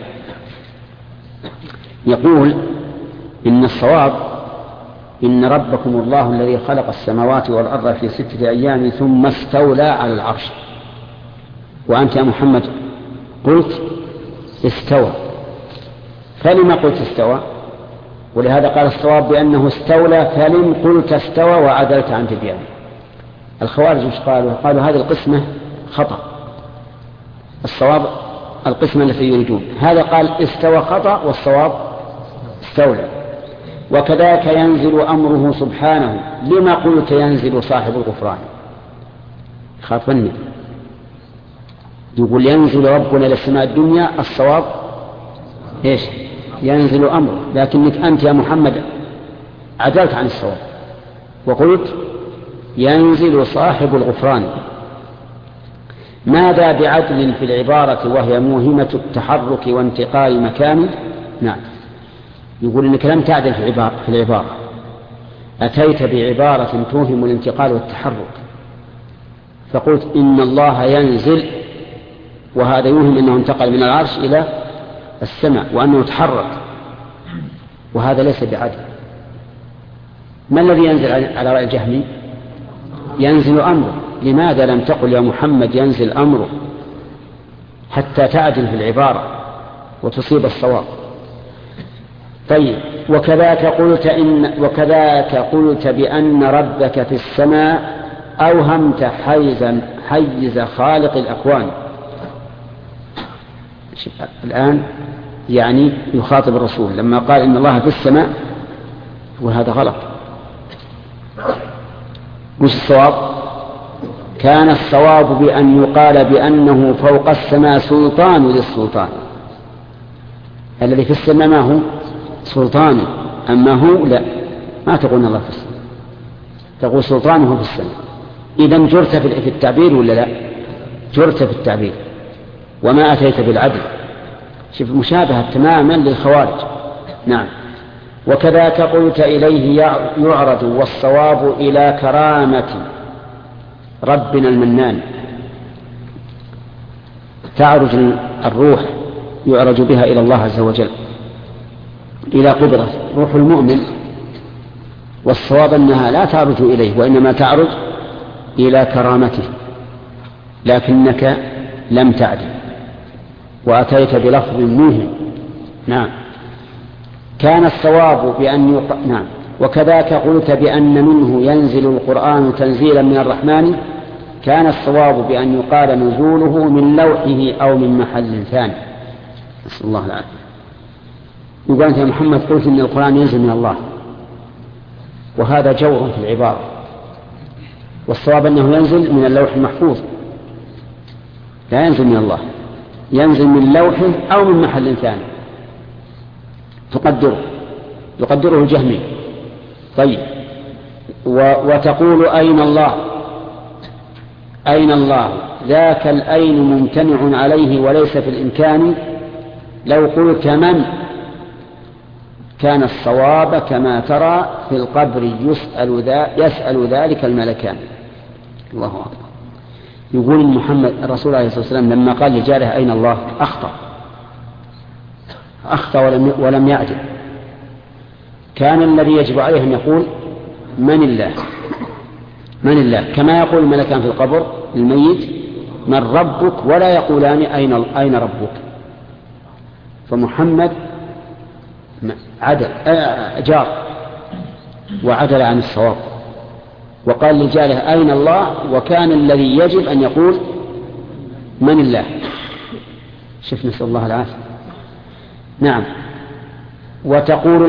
يقول إن الصواب إن ربكم الله الذي خلق السماوات والأرض في 6 أيام ثم استولى على العرش، وأنت يا محمد قلت استوى، فلما قلت استوى؟ ولهذا قال الصواب بأنه استولى فلم قلت استوى وعدلت عن تبيان. الخوارج مش قالوا هذه القسمة خطأ، الصواب القسمة التي يريدون. هذا قال استوى خطأ والصواب استولى. وكذلك ينزل أمره سبحانه لما قلت ينزل صاحب الغفران. خاطبني يقول ينزل ربنا إلى السماء الدنيا، الصواب إيش؟ ينزل أمره، لكنك أنت يا محمد عدلت عن الصواب وقلت ينزل صاحب الغفران. ماذا بعدل في العبارة وهي موهمة التحرك وانتقال مكان؟ نعم، يقول إنك لم تعدل في العبارة، أتيت بعبارة توهم الانتقال والتحرك، فقلت إن الله ينزل، وهذا يوهم أنه انتقل من العرش إلى السماء وأنه تحرك، وهذا ليس بعدل. ما الذي ينزل على رأي الجهمي؟ ينزل أمره. لماذا لم تقل يا محمد ينزل أمره حتى تعدل في العبارة وتصيب الصواب؟ طيب، وكذاك قلت بأن ربك في السماء أوهمت حيز خالق الأكوان. الآن يعني يخاطب الرسول لما قال إن الله في السماء، وهذا غلط. وش الصواب؟ كان الصواب بأن يقال بأنه فوق السماء سلطان للسلطان. الذي في السماء ما هو؟ سلطان. أما هو لا، ما تقول الله في السماء، تقول سلطانه في السماء. إذن جرت في التعبير ولا لا؟ جرت في التعبير وما أتيت بالعدل. شوف مشابهة تماما للخوارج. نعم. وكذاك قلت إليه يعرض، والصواب إلى كرامة ربنا المنان. تعرج الروح يعرج بها إلى الله عز وجل، إلى قدرة روح المؤمن، والصواب أنها لا تعرج إليه وإنما تعرج إلى كرامته، لكنك لم تعدل وأتيت بلفظ موهم. نعم. كان الصواب بأن نعم. وكذاك قلت بأن منه ينزل القرآن تنزيلا من الرحمن. كان الصواب بأن يقال نزوله من لوحه أو من محل ثاني. نسأل الله العافية. يقول أنت يا محمد قلت إن القرآن ينزل من الله، وهذا جور في العبارة، والصواب أنه ينزل من اللوح المحفوظ، لا ينزل من الله، ينزل من لوحه أو من محل ثاني يقدره الجهمي. طيب، وتقول أين الله؟ أين الله؟ ذاك الأين ممتنع عليه وليس في الإمكان. لو قلت من كان الصواب كما ترى في القبر يسأل ذلك الملكان. الله أكبر. يقول محمد الرسول عليه الصلاة والسلام لما قال لجاره أين الله أخطأ ولم يعدل. كان الذي يجب عليه أن يقول من الله، كما يقول الملكان في القبر للميت من ربك، ولا يقولان أين ربك. فمحمد جار وعدل عن الصواب وقال لجاره أين الله، وكان الذي يجب أن يقول من الله. شوف، نسأل الله العافية. نعم. وتقول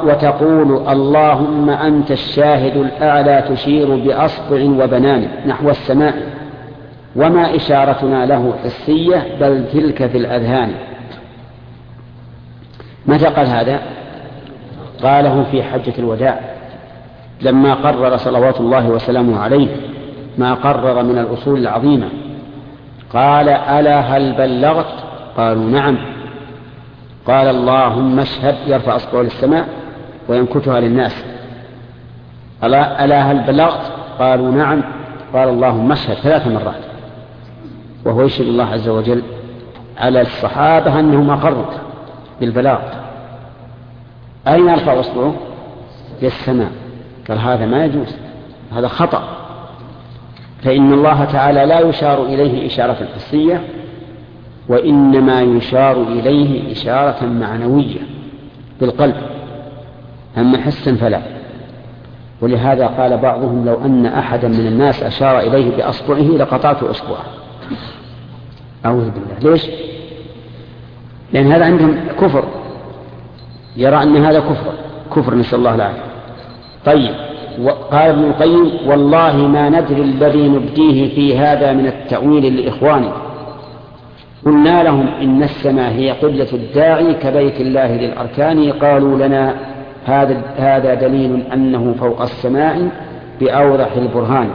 اللهم أنت الشاهد الأعلى تشير بأصبع وبنان نحو السماء، وما إشارتنا له حسية بل تلك في الأذهان. متى قال هذا؟ قاله في حجة الوداع لما قرر صلوات الله وسلامه عليه ما قرر من الأصول العظيمة. قال: ألا هل بلغت؟ قالوا: نعم. قال: اللهم اشهد، يرفع أصبعه للسماء وينكتها للناس. ألا هل بلغت؟ قالوا: نعم. قال: اللهم اشهد 3 مرات، وهو يشهد الله عز وجل على الصحابة أنهم أقروا بالبلاغ. أين يرفع أصبعه؟ للسماء. قال: هذا ما يجوز، هذا خطأ، فإن الله تعالى لا يشار إليه إشارة حسية، وإنما يشار إليه إشارة معنوية بالقلب، أما حسا فلا. ولهذا قال بعضهم: لو أن أحدا من الناس أشار إليه بأصبعه لقطعت أصبعه. أعوذ بالله. ليش؟ لأن هذا عندهم كفر، يرى أن هذا كفر، نسأل الله العافية. طيب، قال ابن القيم: والله ما ندري الذي نبديه في هذا من التأويل لإخواني. قلنا لهم: إن السماء هي قبلة الداعي كبيت الله للأركان. قالوا لنا: هذا دليل أنه فوق السماء بأوضح البرهان.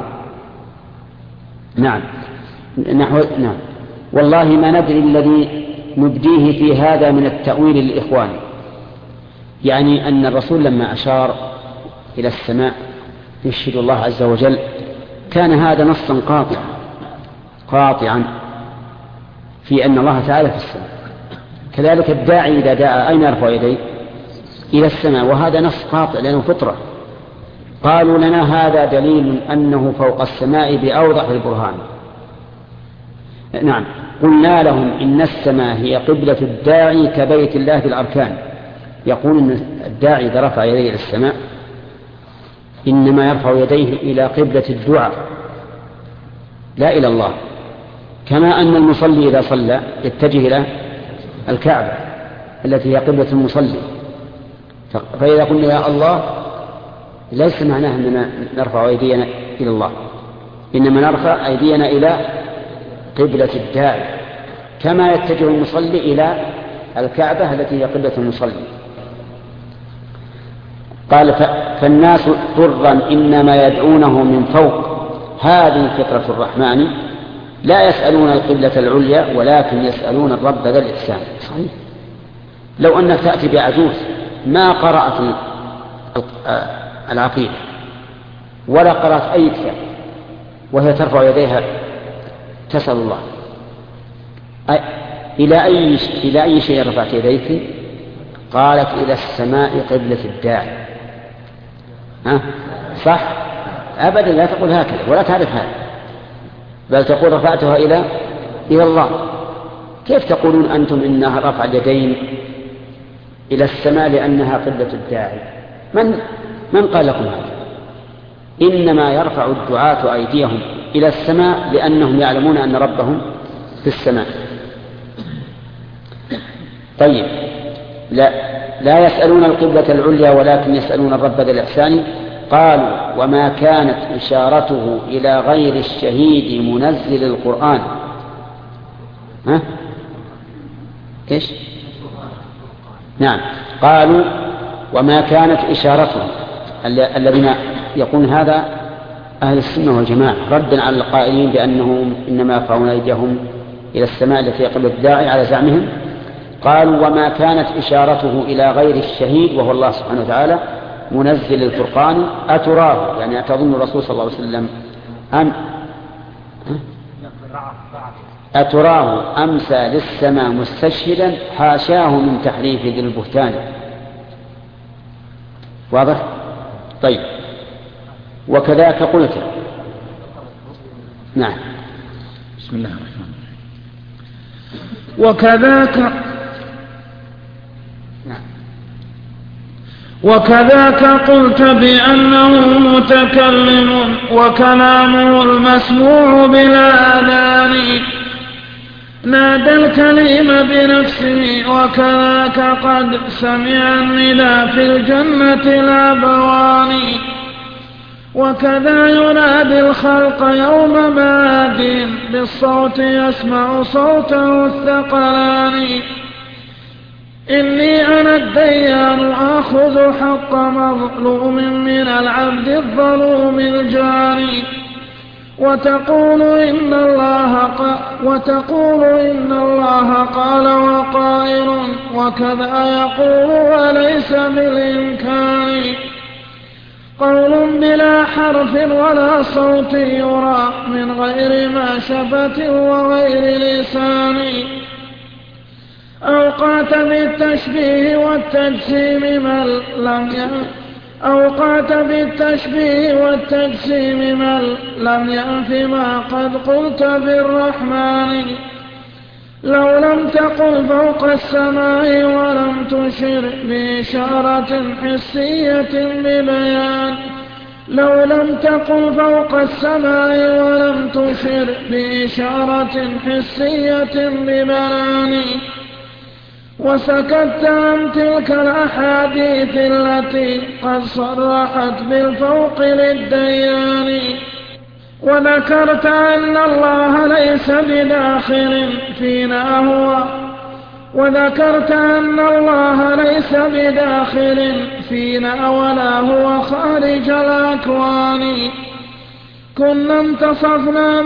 نعم. نعم. والله ما ندري الذي نبديه في هذا من التأويل للإخوان، يعني أن الرسول لما أشار إلى السماء يشهد الله عز وجل كان هذا نصا قاطعا في أن الله تعالى في السماء. كذلك الداعي إذا دعا أين يرفع يديه؟ إلى السماء، وهذا نص قاطع لأنه فطرة. قالوا لنا: هذا دليل أنه فوق السماء بأوضح البرهان. نعم. قلنا لهم: إن السماء هي قبلة الداعي كبيت الله بالأركان. يقول إن الداعي إذا رفع يديه إلى السماء إنما يرفع يديه إلى قبلة الدعاء لا إلى الله، كما أن المصلي إذا صلى يتجه إلى الكعبة التي هي قبلة المصلي. فإذا قلنا يا الله ليس معناه أننا نرفع أيدينا إلى الله، إنما نرفع أيدينا إلى قبلة الداعي، كما يتجه المصلي إلى الكعبة التي هي قبلة المصلي. قال: فالناس ضرا إنما يدعونه من فوق، هذه فطرة الرحمن، لا يسألون القبلة العليا ولكن يسألون الرب ذا الإحسان. صحيح. لو أنك تأتي بعجوز ما قرأت العقيدة ولا قرأت أي كتاب وهي ترفع يديها تسأل الله، إلى أي شيء رفعت يديك؟ قالت: إلى السماء قبلة الداعي. صح؟ أبدا لا تقول هكذا ولا تعرف هذا، بل تقول رفعتها إلى الله. كيف تقولون أنتم إنها رفع اليدين إلى السماء لأنها قبلة الداعي؟ من قال لكم هذا؟ إنما يرفع الدعاة أيديهم إلى السماء لأنهم يعلمون أن ربهم في السماء. طيب، لا يسألون القبلة العليا ولكن يسألون الرب ذا الإحسان. قالوا: وما كانت إشارته إلى غير الشهيد منزل القرآن. إيش؟ نعم. قالوا: وما كانت إشارته، الذين يقول هذا أهل السنة والجماعة ردا على القائلين بأنهم إنما يرفعون أيديهم إلى السماء التي قبل الداعي على زعمهم. قالوا: وما كانت إشارته إلى غير الشهيد وهو الله سبحانه وتعالى منزل الفرقان أتراه، يعني أتظن الرسول صلى الله عليه وسلم أتراه أمسى للسماء مستشهدا حاشاه من تحريف ذي البهتان. واضح؟ طيب، وكذاك قلت. نعم. بسم الله الرحمن الرحيم. وكذاك قلت بأنه متكلم وكلامه المسموع بلا آذان، نادى الكليم بنفسه، وكذاك قد سمع النداء في الجنة الأبوان، وكذا ينادي الخلق يوم ماد بالصوت يسمع صوته الثقلان، إني أنا الديان آخذ حق مظلوم من العبد الظلوم الجاني وتقول إن الله قال وقائل وكذا يقول وليس بالإمكان قول بلا حرف ولا صوت يرى من غير ماشفة وغير لسان أوقات بالتشبيه والتجسيم من لم ينف ما قد قلت بالرحمن لو لم تقل فوق السماء ولم تشر بإشارة حسية ببيان لو لم تقل فوق السماء ولم تشر بإشارة حسية ببيان وسكت عن تلك الأحاديث التي قد صرحت بالفوق للديان وذكرت أن الله ليس بداخل فينا ولا هو خارج الأكوان كنا انتصفنا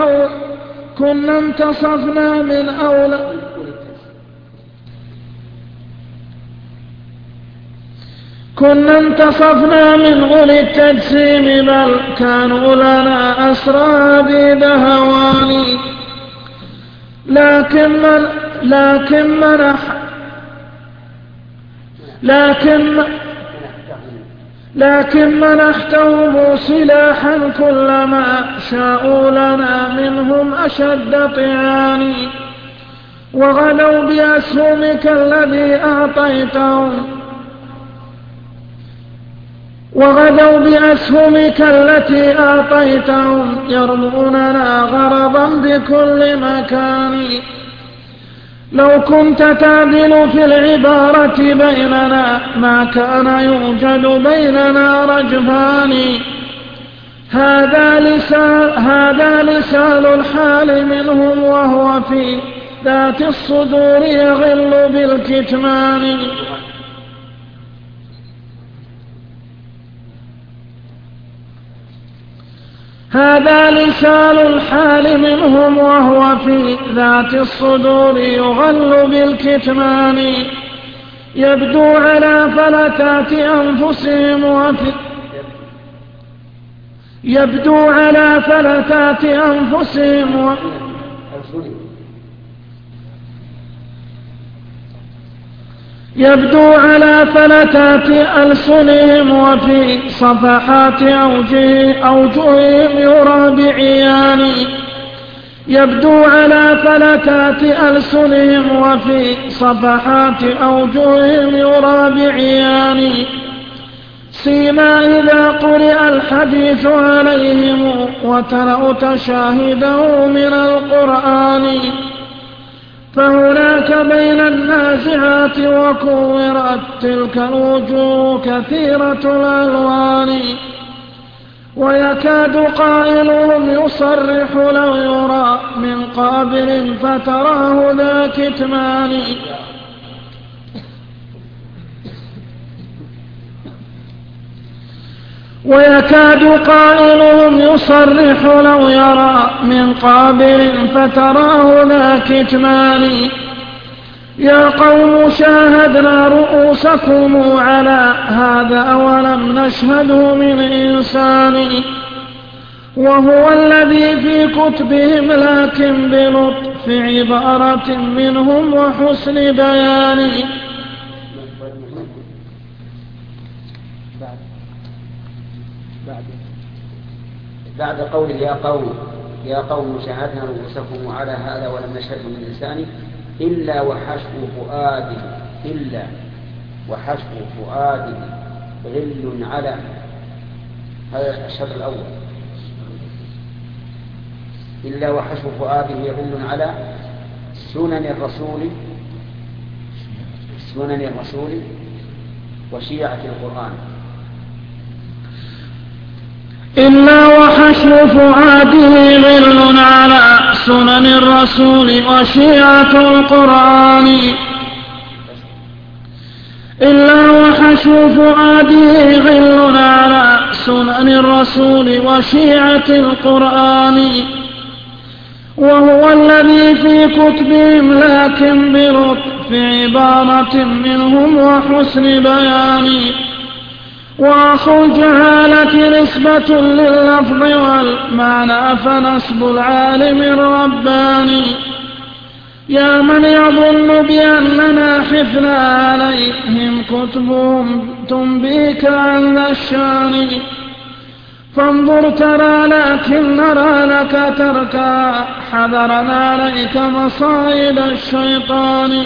من أولي التجسيم بل كانوا لنا أسرى بدهوان لكن منحتهم سلاحا كلما شاءوا لنا منهم أشد طعان وغدوا بأسهمك التي أعطيتهم يرموننا غرضا بكل مكان لو كنت تعدل في العبارة بيننا ما كان يوجد بيننا رجفان هذا لسان الحال منهم وهو في ذات الصدور يغل بالكتمان هذا لسان الحال منهم وهو في ذات الصدور يغل بالكتمان يبدو على فلتات أنفسهم ألسنهم وفي صفحات أوجههم يرى بعيان سيما إذا قرئ الحديث عليهم وتروا شاهده من القرآن فهناك بين النازعات وكورت تلك الوجوه كثيرة الألوان ويكاد قائلهم يصرح لو يرى من قابل فتراه ذا كتمان ويكاد قائلهم يصرح لو يرى من قابل فتراه ذا كتمان يا قوم شاهدنا رؤوسكم على هذا ولم نشهده من إنسان وهو الذي في كتبهم لكن بلطف عبارة منهم وحسن بيان بعد قوله يا قوم شاهدنا رؤوسكم على هذا ولم نشهده من إنسان إلا وحشو فؤاد غل على هذا الشرط الأول إلا وحشو فؤاد غل على سنن الرسول وشيعة القرآن إلا وحشو فؤاده غل على سنن الرسول وشيعة القرآن إلا وحشو فؤاده غل على سنن الرسول وشيعة القرآن، وهو الذي في كتبهم لكن بلطف عبارة منهم وحسن بيان. وأخو الجهالة نسبة لللفظ والمعنى فنسب العالم الرباني. يا من يظن بأننا حفنا عليهم كتبهم تنبيك عن ذا الشان، فانظر ترى لكن نرى لك تركا حذرنا عليك مصائد الشيطان.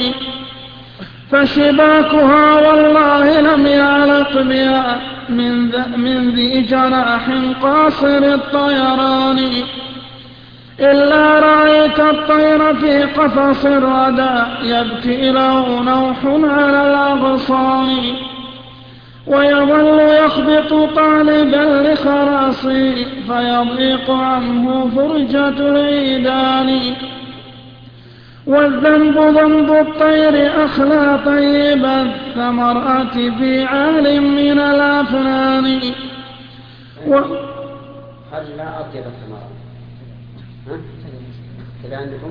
فشباكها والله لم يعلق بها من ذي جناح قاصر الطيران، إلا رأيت الطير في قفص الردى يبكي له نوح على الأغصان، ويظل يخبط طالبا لخراصي فيضيق عنه فرجة العيدان. والذنب ذنب الطير أخلى طيب الثمرات في عال من الأفنان. خلى أطيب الثمرات كذا عندكم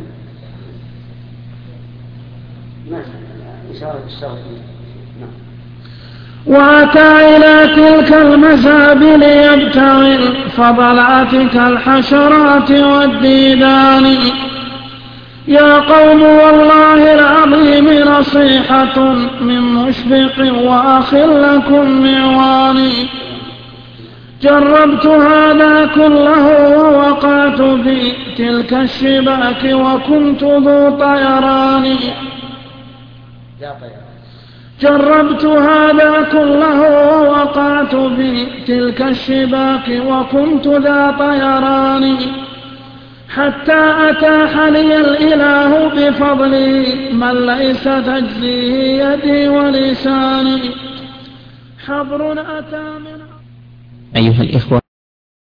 إشارة الشغل. وأتى إلى تلك المزابل يبتغي الفضلات كالحشرات والديدان. يا قوم والله العظيم نصيحة من مشفق وأخ لكم معواني. جربت هذا كله ووقعت في تلك الشباك وكنت ذو طيران. جربت هذا كله ووقعت في تلك الشباك وكنت ذا طيران، حتى أتاح لي الإله بفضله من ليس تجزيه يدي ولساني. حبر أتى من أيها الإخوة